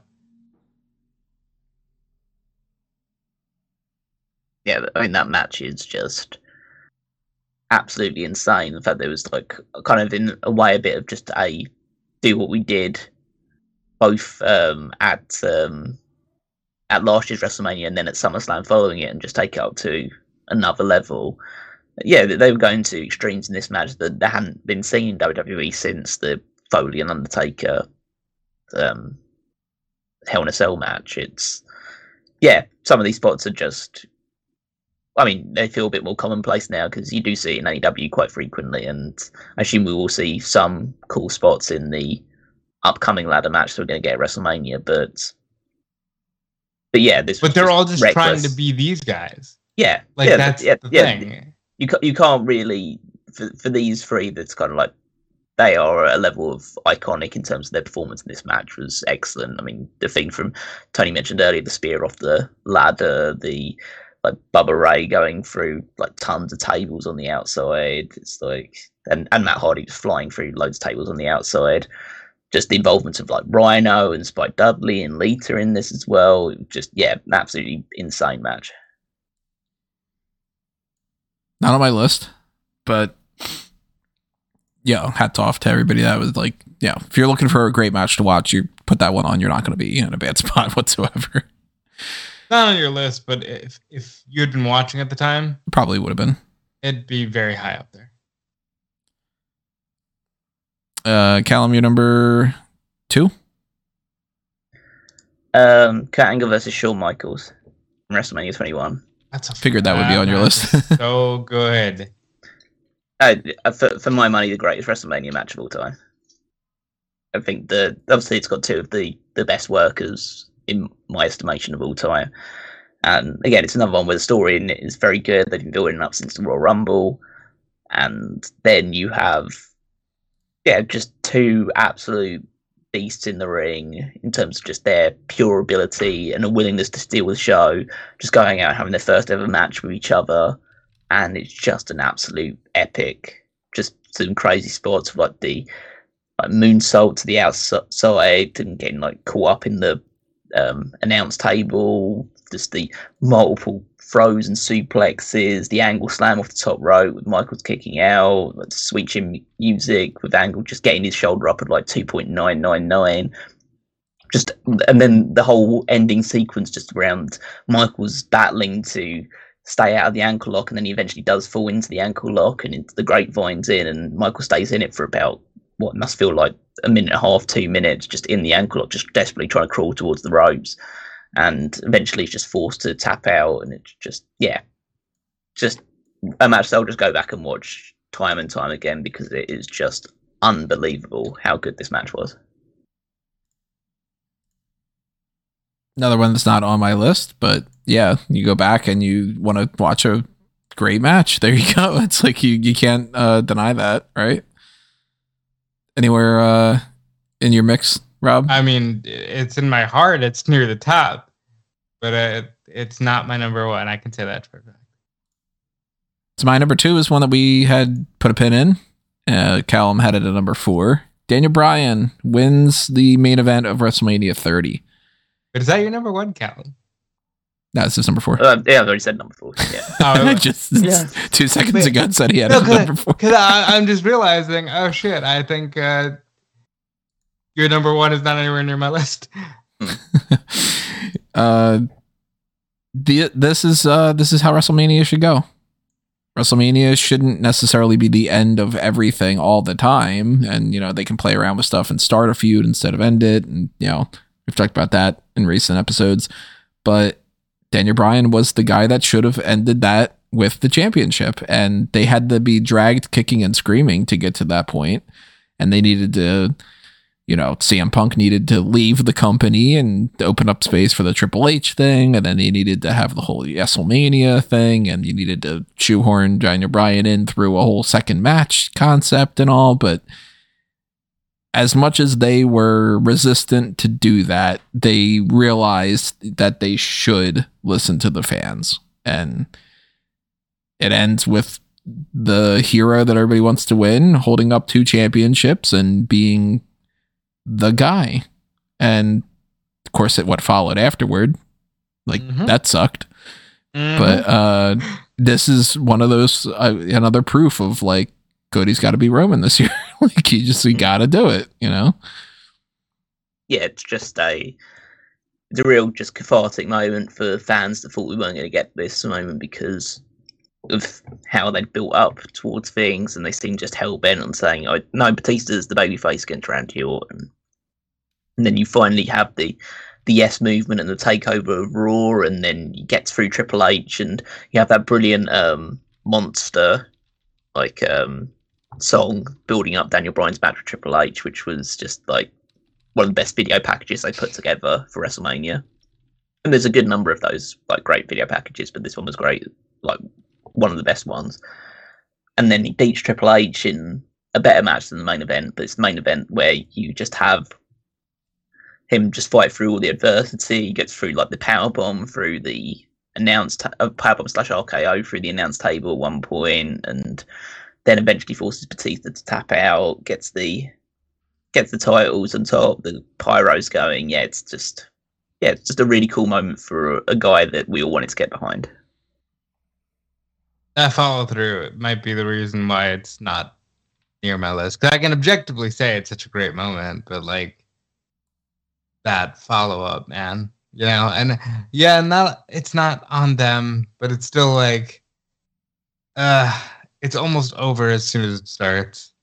Yeah, I mean, that match is just absolutely insane. The fact that it was like kind of in a way a bit of just a do what we did both um, at um, at last year's WrestleMania and then at SummerSlam following it, and just take it up to another level. Yeah, they were going to extremes in this match that they hadn't been seen in W W E since the Foley and Undertaker um, Hell in a Cell match. It's yeah, some of these spots are just. I mean, they feel a bit more commonplace now because you do see it in A E W quite frequently, and I assume we will see some cool spots in the upcoming ladder match that we're going to get at WrestleMania. But, but yeah, this. But they're just all just reckless. trying to be these guys. Yeah, like yeah, that's yeah, the yeah. thing. You ca- you can't really for for these three. That's kind of like they are at a level of iconic in terms of their performance in this match was excellent. I mean, the thing from Tony mentioned earlier, the spear off the ladder, the like Bubba Ray going through like tons of tables on the outside. It's like and, and Matt Hardy just flying through loads of tables on the outside. Just the involvement of like Rhino and Spike Dudley and Lita in this as well. Just yeah, an absolutely insane match. Not on my list, but yeah, hats off to everybody. That was like, yeah, if you're looking for a great match to watch, you put that one on. You're not going to be in a bad spot whatsoever. Not on your list, but if if you had been watching at the time, probably would have been. It'd be very high up there. Uh, Callum, you're number two. Um, Kurt Angle versus Shawn Michaels in WrestleMania twenty-one. That's a figured that would be on your list. So good. Uh, for for my money, the greatest WrestleMania match of all time. I think the obviously it's got two of the, the best workers in my estimation of all time. And again, it's another one where the story in it is very good. They've been building it up since the Royal Rumble, and then you have yeah, just two absolute beasts in the ring in terms of just their pure ability and a willingness to steal the show, just going out and having their first ever match with each other. And it's just an absolute epic, just some crazy spots of like the like moonsault to the outside and getting like caught up in the um, announce table, just the multiple throws and suplexes, the angle slam off the top rope with Michaels kicking out, like switching music with Angle just getting his shoulder up at like two point nine nine nine. Just and then the whole ending sequence just around Michaels battling to stay out of the ankle lock, and then he eventually does fall into the ankle lock and into the grapevines in, and Michael stays in it for about what must feel like a minute and a half, two minutes, just in the ankle lock, just desperately trying to crawl towards the ropes. And eventually he's just forced to tap out, and it's just, yeah, just a match that I'll just go back and watch time and time again because it is just unbelievable how good this match was. Another one that's not on my list, but yeah, you go back and you want to watch a great match. There you go. It's like you, you can't uh, deny that, right? Anywhere uh, in your mix, Rob? I mean, it's in my heart. It's near the top, but uh, it's not my number one. I can say that for a fact. So my number two is one that we had put a pin in. Uh, Callum had it at number four. Daniel Bryan wins the main event of WrestleMania thirty. But is that your number one, Callum? No, it's just number four. Uh, yeah, I've already said number four. Yeah. oh, just yeah. two seconds ago said he had no, it at number four. Because I'm just realizing, oh shit, I think uh, your number one is not anywhere near my list. uh, the this is uh this is how WrestleMania should go. WrestleMania shouldn't necessarily be the end of everything all the time, and you know they can play around with stuff and start a feud instead of end it, and you know we've talked about that in recent episodes. But Daniel Bryan was the guy that should have ended that with the championship, and they had to be dragged kicking and screaming to get to that point, and they needed to, you know, C M Punk needed to leave the company and open up space for the Triple H thing, and then they needed to have the whole WrestleMania thing, and you needed to shoehorn Daniel Bryan in through a whole second match concept and all. But as much as they were resistant to do that, they realized that they should listen to the fans, and it ends with the hero that everybody wants to win holding up two championships and being the guy. And of course it what followed afterward, like mm-hmm. that sucked. Mm-hmm. But uh this is one of those uh, another proof of like Cody's got to be Roman this year. Like you just you gotta do it, you know. Yeah, it's just a it's a real just cathartic moment for fans that thought we weren't going to get this moment because of how they built up towards things, and they seem just hell bent on saying, "Oh no, Batista's the babyface against Randy Orton." And then you finally have the the Yes movement and the takeover of Raw, and then you get through Triple H, and you have that brilliant um, monster like um, song building up Daniel Bryan's match with Triple H, which was just like one of the best video packages they put together for WrestleMania. And there's a good number of those like great video packages, but this one was great, like one of the best ones. And then he beats Triple H in a better match than the main event, but it's the main event where you just have him just fight through all the adversity. He gets through like the powerbomb, through the announced uh, powerbomb slash R K O through the announced table at one point, and then eventually forces Batista to tap out, gets the gets the titles on top, the pyro's going. Yeah, it's just yeah, it's just a really cool moment for a, a guy that we all wanted to get behind. That follow through it might be the reason why it's not near my list. Because I can objectively say it's such a great moment, but like that follow up, man, you know, and yeah, not it's not on them, but it's still like, uh, it's almost over as soon as it starts.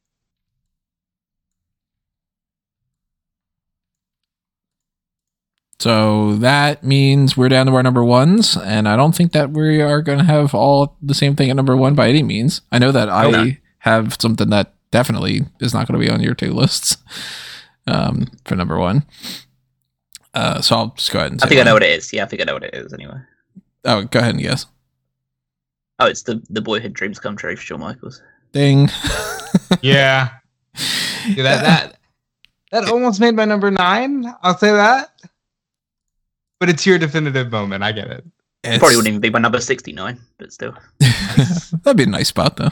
So that means we're down to our number ones, and I don't think that we are going to have all the same thing at number one by any means. I know that I oh, have something that definitely is not going to be on your two lists um, for number one. Uh, so I'll just go ahead and say I think one. I know what it is. Yeah, I think I know what it is anyway. Oh, go ahead and guess. Oh, it's the, the Boyhood Dreams Come True for Shawn Michaels. Ding. yeah. yeah. That, that, that almost made my number nine. I'll say that. But it's your definitive moment. I get it. It's... Probably wouldn't even be my number sixty-nine, but still. That'd be a nice spot, though.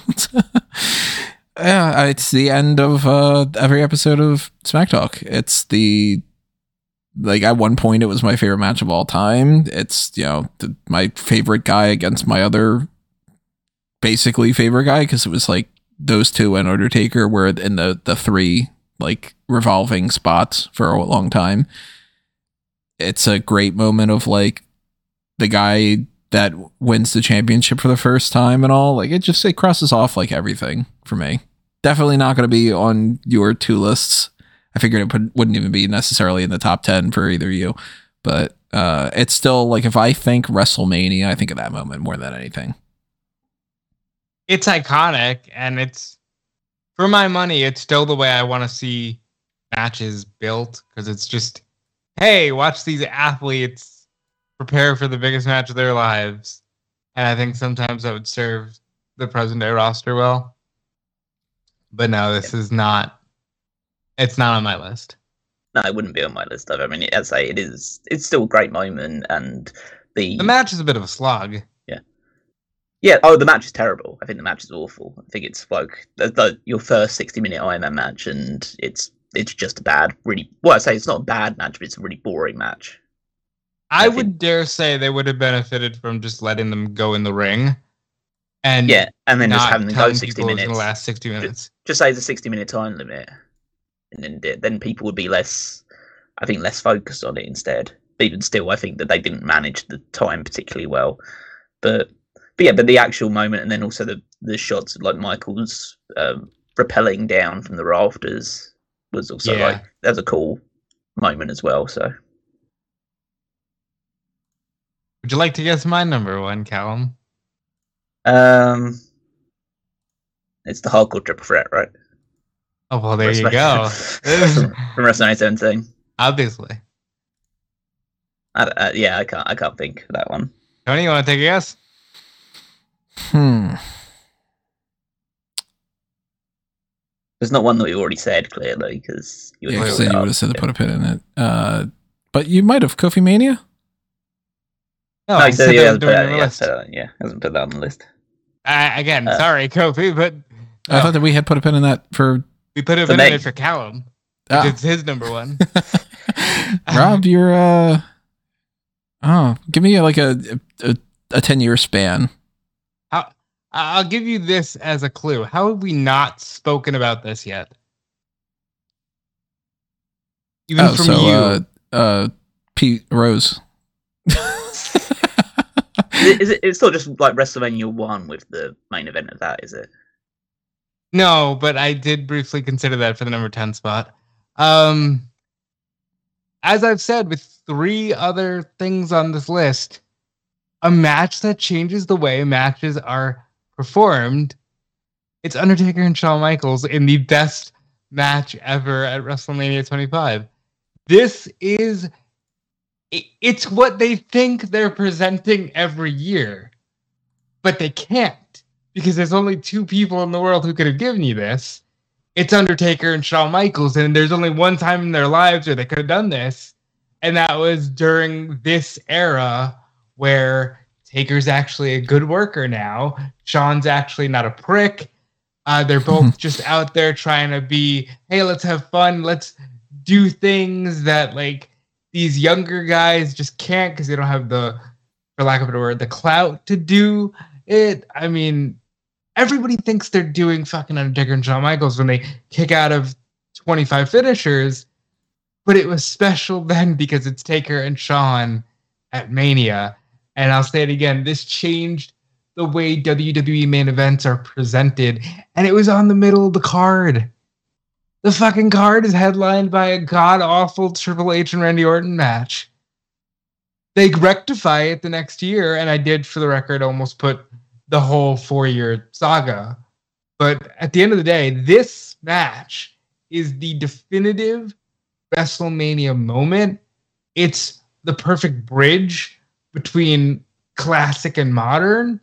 Yeah, it's the end of uh, every episode of Smack Talk. It's the... Like, at one point, it was my favorite match of all time. It's, you know, the, my favorite guy against my other basically favorite guy, because it was, like, those two and Undertaker were in the, the three, like, revolving spots for a long time. It's a great moment of like the guy that wins the championship for the first time and all. Like it just it crosses off like everything for me. Definitely not going to be on your two lists. I figured it put, wouldn't even be necessarily in the top ten for either of you, but uh, it's still like if I think WrestleMania, I think of that moment more than anything. It's iconic, and it's for my money. It's still the way I want to see matches built because it's just. Hey, watch these athletes prepare for the biggest match of their lives. And I think sometimes that would serve the present day roster well. But no, this yeah. is not, it's not on my list. No, it wouldn't be on my list either. I mean, as I say, it is, it's still a great moment. And the... The match is a bit of a slog. Yeah. Yeah, oh, the match is terrible. I think the match is awful. I think it's like the, the, your first sixty minute Iron Man match, and it's, It's just a bad, really... Well, I say it's not a bad match, but it's a really boring match. I, I would think, dare say they would have benefited from just letting them go in the ring. And yeah, and then just having them go sixty minutes. In the last sixty minutes. Just, just say it's a sixty minute time limit. and then then people would be less, I think, less focused on it instead. Even still, I think that they didn't manage the time particularly well. But but yeah, but the actual moment, and then also the the shots like Michael's um, rappelling down from the rafters was also Yeah. like that's a cool moment as well. So Would you like to guess my number one, Callum? um, it's the hardcore triple threat, right? Oh well, there you From- go. from, from WrestleMania seventeen. Obviously. I, uh, yeah, I can't I can't think of that one. Tony, you want to take a guess? Hmm. There's not one that we already said clearly because you Yeah, would because have then you it would up. have said to put a pin in it. Uh, but you might have Kofi Mania. No, No, I he said said he that was hasn't put during that, the yeah, list. put that- yeah, hasn't put that on the list. Uh, again, Uh, sorry, Kofi, but I no, thought that we had put a pin in that for. we put a For pin in me. it for Callum. Ah. It's his number one. Rob, you're uh oh, give me like a a, a ten year span. How, I'll give you this as a clue. How have we not spoken about this yet? Even Oh, from so you. uh uh Pete Rose. Is it, is it, it's not just like WrestleMania one with the main event of that, is it? No, but I did briefly consider that for the number ten spot. Um, as I've said with three other things on this list, a match that changes the way matches are performed. It's Undertaker and Shawn Michaels in the best match ever at WrestleMania twenty-five. This is, i- it's what they think they're presenting every year, but they can't because there's only two people in the world who could have given you this. It's Undertaker and Shawn Michaels, and there's only one time in their lives where they could have done this, and that was during this era where Taker's actually a good worker now. Shawn's actually not a prick. Uh, they're both just out there trying to be, hey, let's have fun. Let's do things that like these younger guys just can't because they don't have the, for lack of a word, the clout to do it. I mean, everybody thinks they're doing fucking Undertaker and Shawn Michaels when they kick out of twenty-five finishers, but it was special then because it's Taker and Shawn at Mania. And I'll say it again, this changed the way W W E main events are presented, and it was on the middle of the card. The fucking card is headlined by a god-awful Triple H and Randy Orton match. They rectify it the next year, and I did, for the record, almost put the whole four-year saga. But at the end of the day, this match is the definitive WrestleMania moment. It's the perfect bridge between classic and modern.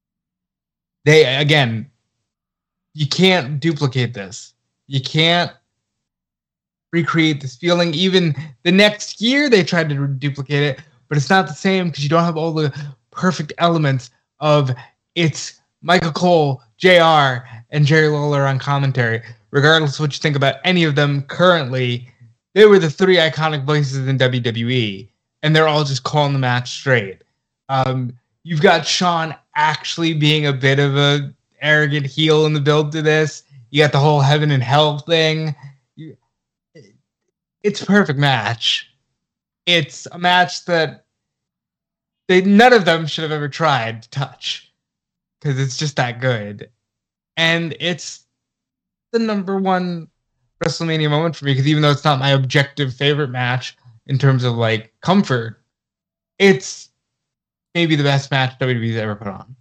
They, again, you can't duplicate this. You can't recreate this feeling. Even the next year they tried to duplicate it, but it's not the same because you don't have all the perfect elements of it's Michael Cole, J R, and Jerry Lawler on commentary. Regardless of what you think about any of them currently, they were the three iconic voices in W W E, and they're all just calling the match straight. Um, you've got Shawn actually being a bit of a arrogant heel in the build to this. You got the whole heaven and hell thing. You, it's a perfect match. It's a match that they none of them should have ever tried to touch because it's just that good. And it's the number one WrestleMania moment for me because even though it's not my objective favorite match in terms of like comfort, it's maybe the best match W W E's ever put on.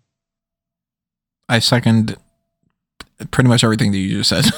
I second pretty much everything that you just said.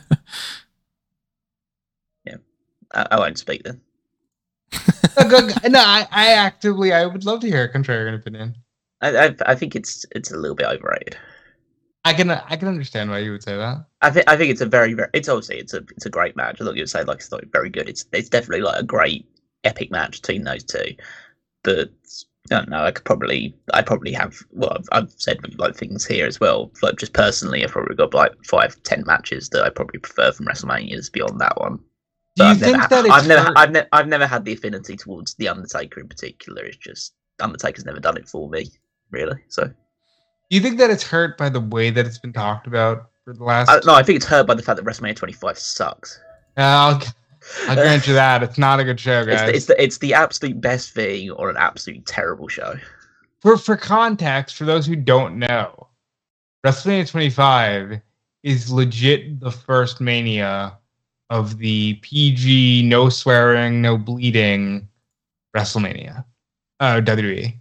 Yeah, I, I won't speak then. No, I, I actively, I would love to hear a contrarian opinion. I, I I think it's it's a little bit overrated. I can I can understand why you would say that. I think I think it's a very very it's obviously it's a it's a great match. I thought you would say like it's not very good. It's it's definitely like a great epic match between those two. But I don't know. I could probably I probably have well I've, I've said like things here as well. Like just personally, I've probably got like five ten matches that I probably prefer from WrestleManias beyond that one. Do But you I've think never, that it's I've never hurt- I've, ne- I've never had the affinity towards the Undertaker in particular. It's just Undertaker's never done it for me really. So Do you think that it's hurt by the way that it's been talked about for the last? I, no, I think it's hurt by the fact that WrestleMania twenty-five sucks. I'll, I'll grant you that. It's not a good show, guys. It's the, it's the it's the absolute best thing or an absolutely terrible show. For for context, for those who don't know, WrestleMania twenty-five is legit the first Mania of the P G, no swearing, no bleeding WrestleMania, uh, W W E.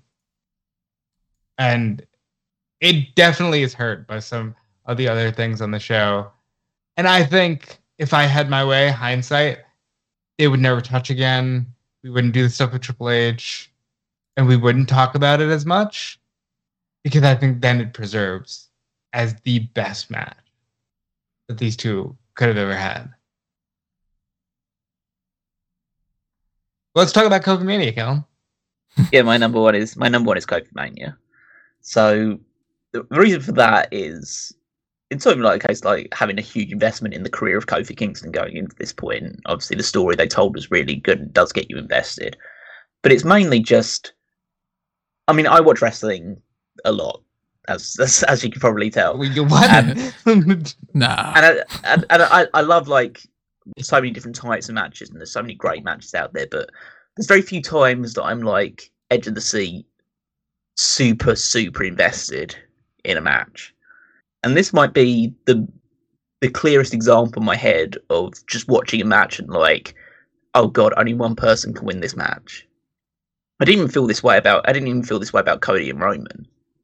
And it definitely is hurt by some of the other things on the show. And I think if I had my way, hindsight, they would never touch again. We wouldn't do the stuff with Triple H. And we wouldn't talk about it as much. Because I think then it preserves as the best match that these two could have ever had. Let's talk about Kofi Mania, Callum. Yeah, my number one is my number one is Kofi Mania. So the reason for that is it's something like a case like having a huge investment in the career of Kofi Kingston going into this point. Obviously, the story they told was really good and does get you invested. But it's mainly just, I mean, I watch wrestling a lot, as as, as you can probably tell. What? And, Nah. and, I, and, and I, I love like so many different types of matches, and there's so many great matches out there. But there's very few times that I'm like edge of the seat, super super invested in a match. And this might be the the clearest example in my head of just watching a match and like, oh god, only one person can win this match. I didn't even feel this way about I didn't even feel this way about Cody and Roman.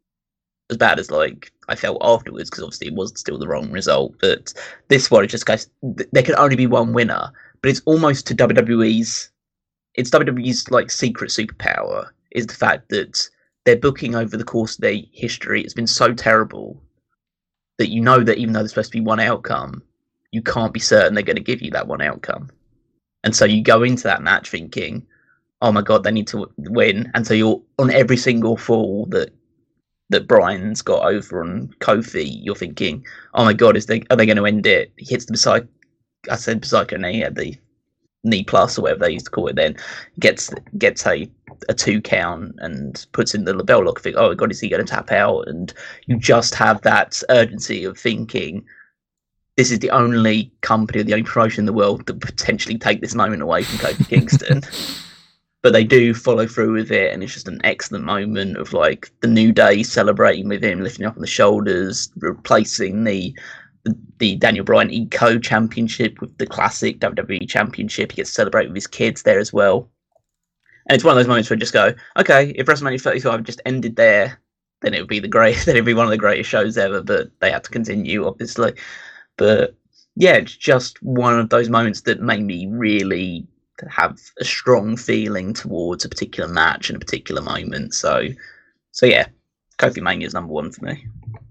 As bad as like I felt afterwards, because obviously it was still the wrong result. But this one, it just goes, there can only be one winner. But it's almost to W W E's, it's W W E's like secret superpower is the fact that their booking over the course of their history has been so terrible that you know that even though there's supposed to be one outcome, you can't be certain they're going to give you that one outcome. And so you go into that match thinking, oh my god, they need to win. And so you're on every single fall that that Brian's got over on Kofi, you're thinking, oh my god, is they are they going to end it? He hits the psych, I said psycho knee at the knee plus or whatever they used to call it then, gets gets a a two count and puts in the label lock. Think, oh god, is he going to tap out? And you just have that urgency of thinking, this is the only company, the only promotion in the world that potentially take this moment away from Kofi Kingston. But they do follow through with it, and it's just an excellent moment of like the New Day celebrating with him, lifting up on the shoulders, replacing the the, the Daniel Bryan Eco Championship with the classic W W E Championship. He gets to celebrate with his kids there as well. And it's one of those moments where you just go, okay, if WrestleMania thirty-five just ended there, then it would be the great, then it'd be one of the greatest shows ever. But they had to continue, obviously. But yeah, it's just one of those moments that made me really have a strong feeling towards a particular match and a particular moment. So, so yeah, Kofi Mania is number one for me.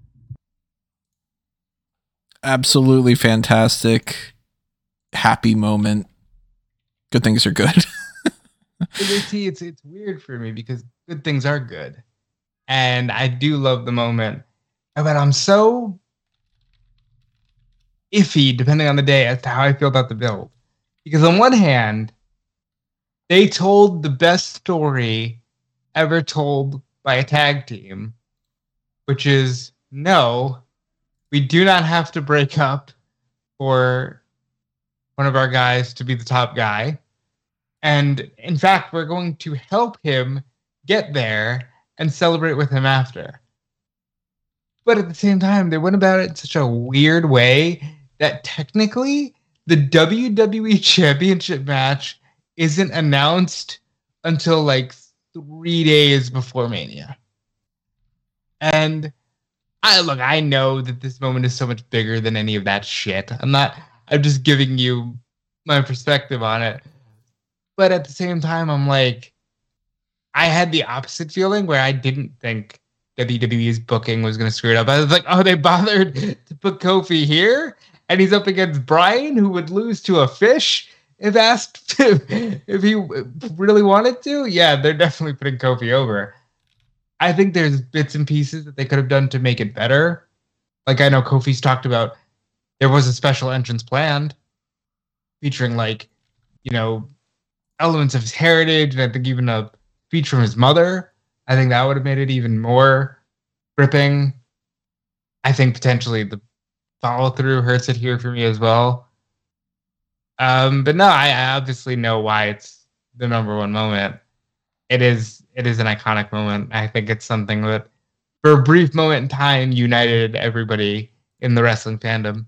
Absolutely fantastic, happy moment. Good things are good. See, it's it's weird for me because good things are good, and I do love the moment, but I'm so iffy depending on the day as to how I feel about the build. Because on one hand, they told the best story ever told by a tag team, which is, no, we do not have to break up for one of our guys to be the top guy. And in fact, we're going to help him get there and celebrate with him after. But at the same time, they went about it in such a weird way that technically the W W E Championship match isn't announced until like three days before Mania. And I look, I know that this moment is so much bigger than any of that shit. I'm not, I'm just giving you my perspective on it. But at the same time, I'm like, I had the opposite feeling where I didn't think W W E's booking was going to screw it up. I was like, oh, they bothered to put Kofi here? And he's up against Brian, who would lose to a fish if asked to, if he really wanted to. Yeah, they're definitely putting Kofi over. I think there's bits and pieces that they could have done to make it better. Like, I know Kofi's talked about there was a special entrance planned featuring, like, you know, elements of his heritage, and I think even a speech from his mother. I think that would have made it even more gripping. I think potentially the follow-through hurts it here for me as well. Um, but no, I, I obviously know why it's the number one moment. It is it is an iconic moment. I think it's something that, for a brief moment in time, united everybody in the wrestling fandom.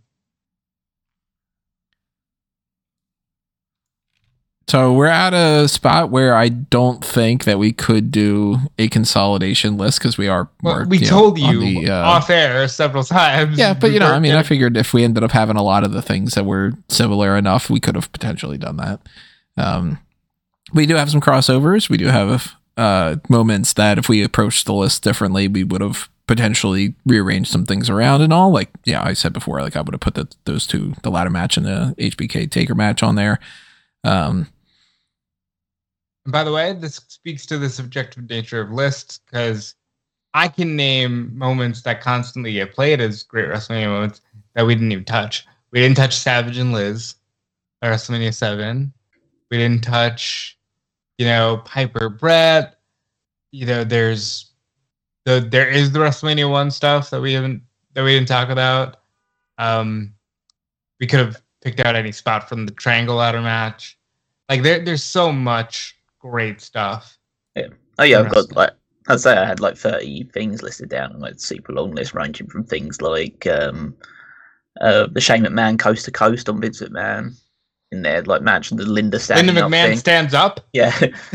So we're at a spot where I don't think that we could do a consolidation list because we are. Well, more, we you told know, you the, uh, off air several times. Yeah, but you know, I mean, I Gonna... figured if we ended up having a lot of the things that were similar enough, we could have potentially done that. Um, we do have some crossovers. We do have uh, moments that if we approached the list differently, we would have potentially rearranged some things around and all. Like, yeah, I said before, like I would have put the, those two, the ladder match and the H B K Taker match on there. Um, By the way, this speaks to the subjective nature of lists, because I can name moments that constantly get played as great WrestleMania moments that we didn't even touch. We didn't touch Savage and Liz at WrestleMania seven. We didn't touch, you know, Piper Brett. You know, there's the there is the WrestleMania one stuff that we haven't that we didn't talk about. Um, we could have picked out any spot from the Triangle Ladder match. Like there, there's so much great stuff. Yeah. Oh yeah, I've got like I'd say I had like thirty things listed down on like super long list, ranging from things like um, uh, the Shane McMahon coast to coast on Vince McMahon in there, like match the Linda standing Linda up McMahon thing. stands up. Yeah.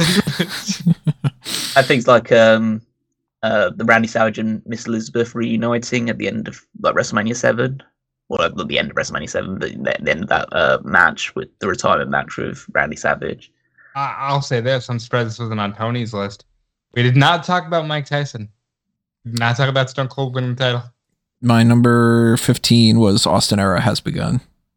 I think like um, uh, the Randy Savage and Miss Elizabeth reuniting at the end of like WrestleMania seven. Well, not the end of WrestleMania seven, but the end of that uh, match with the retirement match with Randy Savage. I'll say this: I'm surprised this wasn't on Tony's list. We did not talk about Mike Tyson. We did not talk about Stone Cold winning the title. My number fifteen was Austin Era Has Begun.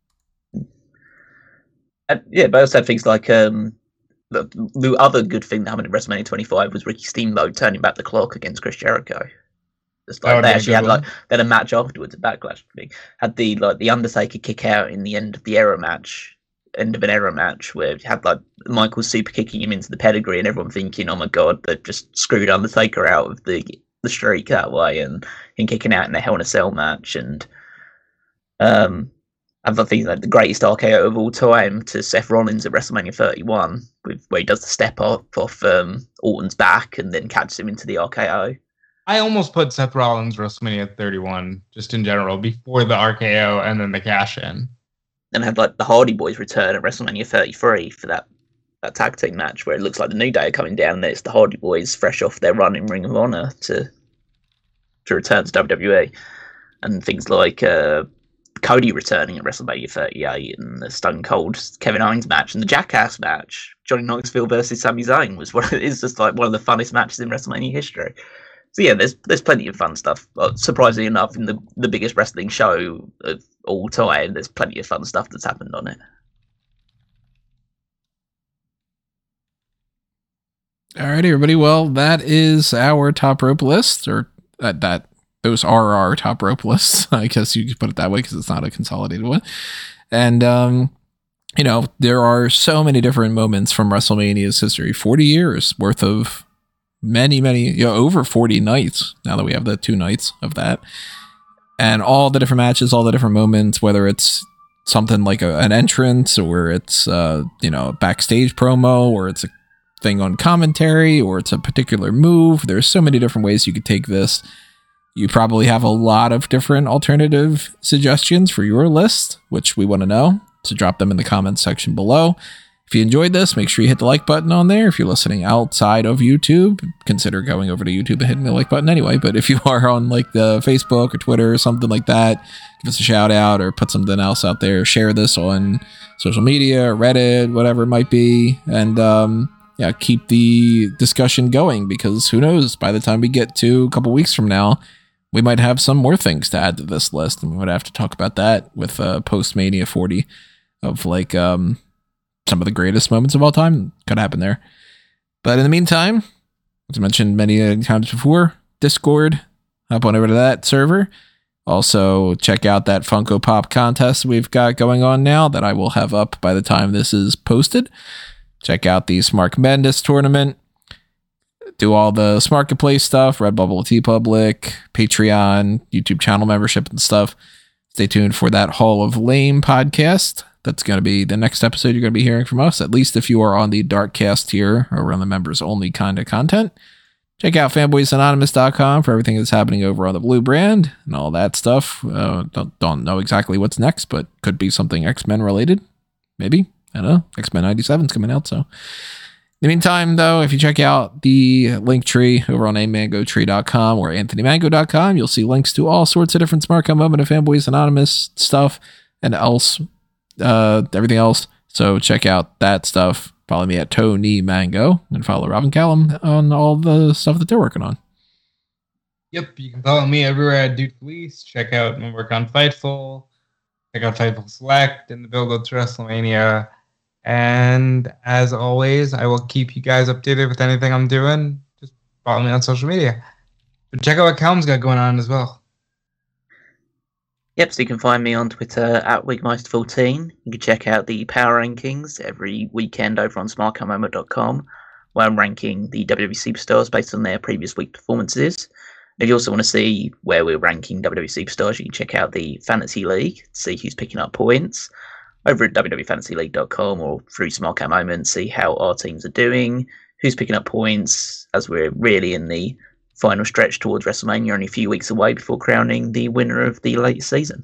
And, yeah, but I also had things like um, the, the other good thing that happened at WrestleMania twenty-five was Ricky Steamboat turning back the clock against Chris Jericho. Just like, they actually had one. like they had a match afterwards, a Backlash thing. Had the like the Undertaker kick out in the end of the Era match. End of an era match where you had like Michael super kicking him into the pedigree and everyone thinking, oh my god, they've just screwed Undertaker out of the the streak that way, and him kicking out in a Hell in a Cell match. And um I think like the greatest R K O of all time to Seth Rollins at WrestleMania thirty-one, with where he does the step up off um, Orton's back and then catches him into the R K O. I almost put Seth Rollins WrestleMania thirty-one just in general before the R K O and then the cash in. And had like the Hardy Boys return at WrestleMania thirty-three for that, that tag team match where it looks like the New Day are coming down. And it's the Hardy Boys fresh off their run in Ring of Honor to to return to W W E, and things like uh, Cody returning at WrestleMania thirty-eight, and the Stone Cold Kevin Owens match, and the Jackass match, Johnny Knoxville versus Sami Zayn, was one. It's just like one of the funnest matches in WrestleMania history. So yeah, there's there's plenty of fun stuff. But surprisingly enough, in the, the biggest wrestling show of all time, there's plenty of fun stuff that's happened on it. All right, everybody. Well, that is our top rope list, or that that those are our top rope lists. I guess you could put it that way because it's not a consolidated one. And um, you know, there are so many different moments from WrestleMania's history. forty years worth of. Many, many, you know, over forty nights now that we have the two nights of that. And all the different matches, all the different moments, whether it's something like a, an entrance or it's, uh, you know, a backstage promo or it's a thing on commentary or it's a particular move. There's so many different ways you could take this. You probably have a lot of different alternative suggestions for your list, which we want to know. So drop them in the comments section below. If you enjoyed this, make sure you hit the like button on there. If you're listening outside of YouTube, consider going over to YouTube and hitting the like button anyway. But if you are on like the Facebook or Twitter or something like that, give us a shout out or put something else out there. Share this on social media or Reddit, whatever it might be. And um, yeah, keep the discussion going, because who knows, by the time we get to a couple weeks from now, we might have some more things to add to this list. And we would have to talk about that with uh, post-Mania forty of like... um. some of the greatest moments of all time could happen there. But in the meantime, as I mentioned many times before, Discord, hop on over to that server. Also, check out that Funko Pop contest we've got going on now that I will have up by the time this is posted. Check out the Smart Madness tournament. Do all the Smart Can Play stuff, Redbubble, TeePublic, Patreon, YouTube channel membership and stuff. Stay tuned for that Hall of Lame podcast that's going to be the next episode you're going to be hearing from us, at least if you are on the Darkcast tier or on the members only kind of content. Check out fanboys anonymous dot com for everything that's happening over on the Blue brand and all that stuff. Uh, don't, don't know exactly what's next, but could be something X-Men related. Maybe. I don't know. X-Men ninety-seven is coming out, so. In the meantime, though, if you check out the link tree over on a mango tree dot com or anthony mango dot com, you'll see links to all sorts of different Smart Guy Moment of Fanboys Anonymous stuff and else, uh, everything else. So check out that stuff. Follow me at Tony Mango and follow Robin Callum on all the stuff that they're working on. Yep, you can follow me everywhere at Dude Police. Check out my work on Fightful. Check out Fightful Select and the build-up to WrestleMania. And as always, I will keep you guys updated with anything I'm doing. Just follow me on social media. But check out what Callum's got going on as well. Yep, so you can find me on Twitter at Wigmeister fourteen. You can check out the Power Rankings every weekend over on smart guy moment dot com, where I'm ranking the W W E Superstars based on their previous week performances. If you also want to see where we're ranking W W E Superstars, you can check out the Fantasy League to see who's picking up points over at w w w fantasy league dot com or through Smart Guy Moment, see how our teams are doing, who's picking up points, as we're really in the final stretch towards WrestleMania, only a few weeks away before crowning the winner of the late season.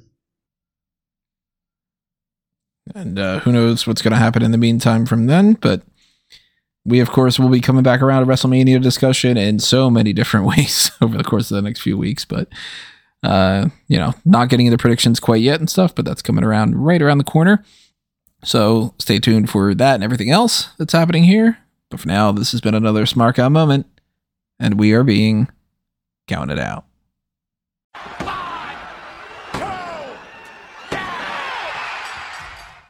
And uh, who knows what's going to happen in the meantime from then, but we, of course, will be coming back around a WrestleMania discussion in so many different ways over the course of the next few weeks, but, uh, you know, not getting into predictions quite yet and stuff, but that's coming around right around the corner. So stay tuned for that and everything else that's happening here. But for now, this has been another Smart Guy Moment, and we are being counted out.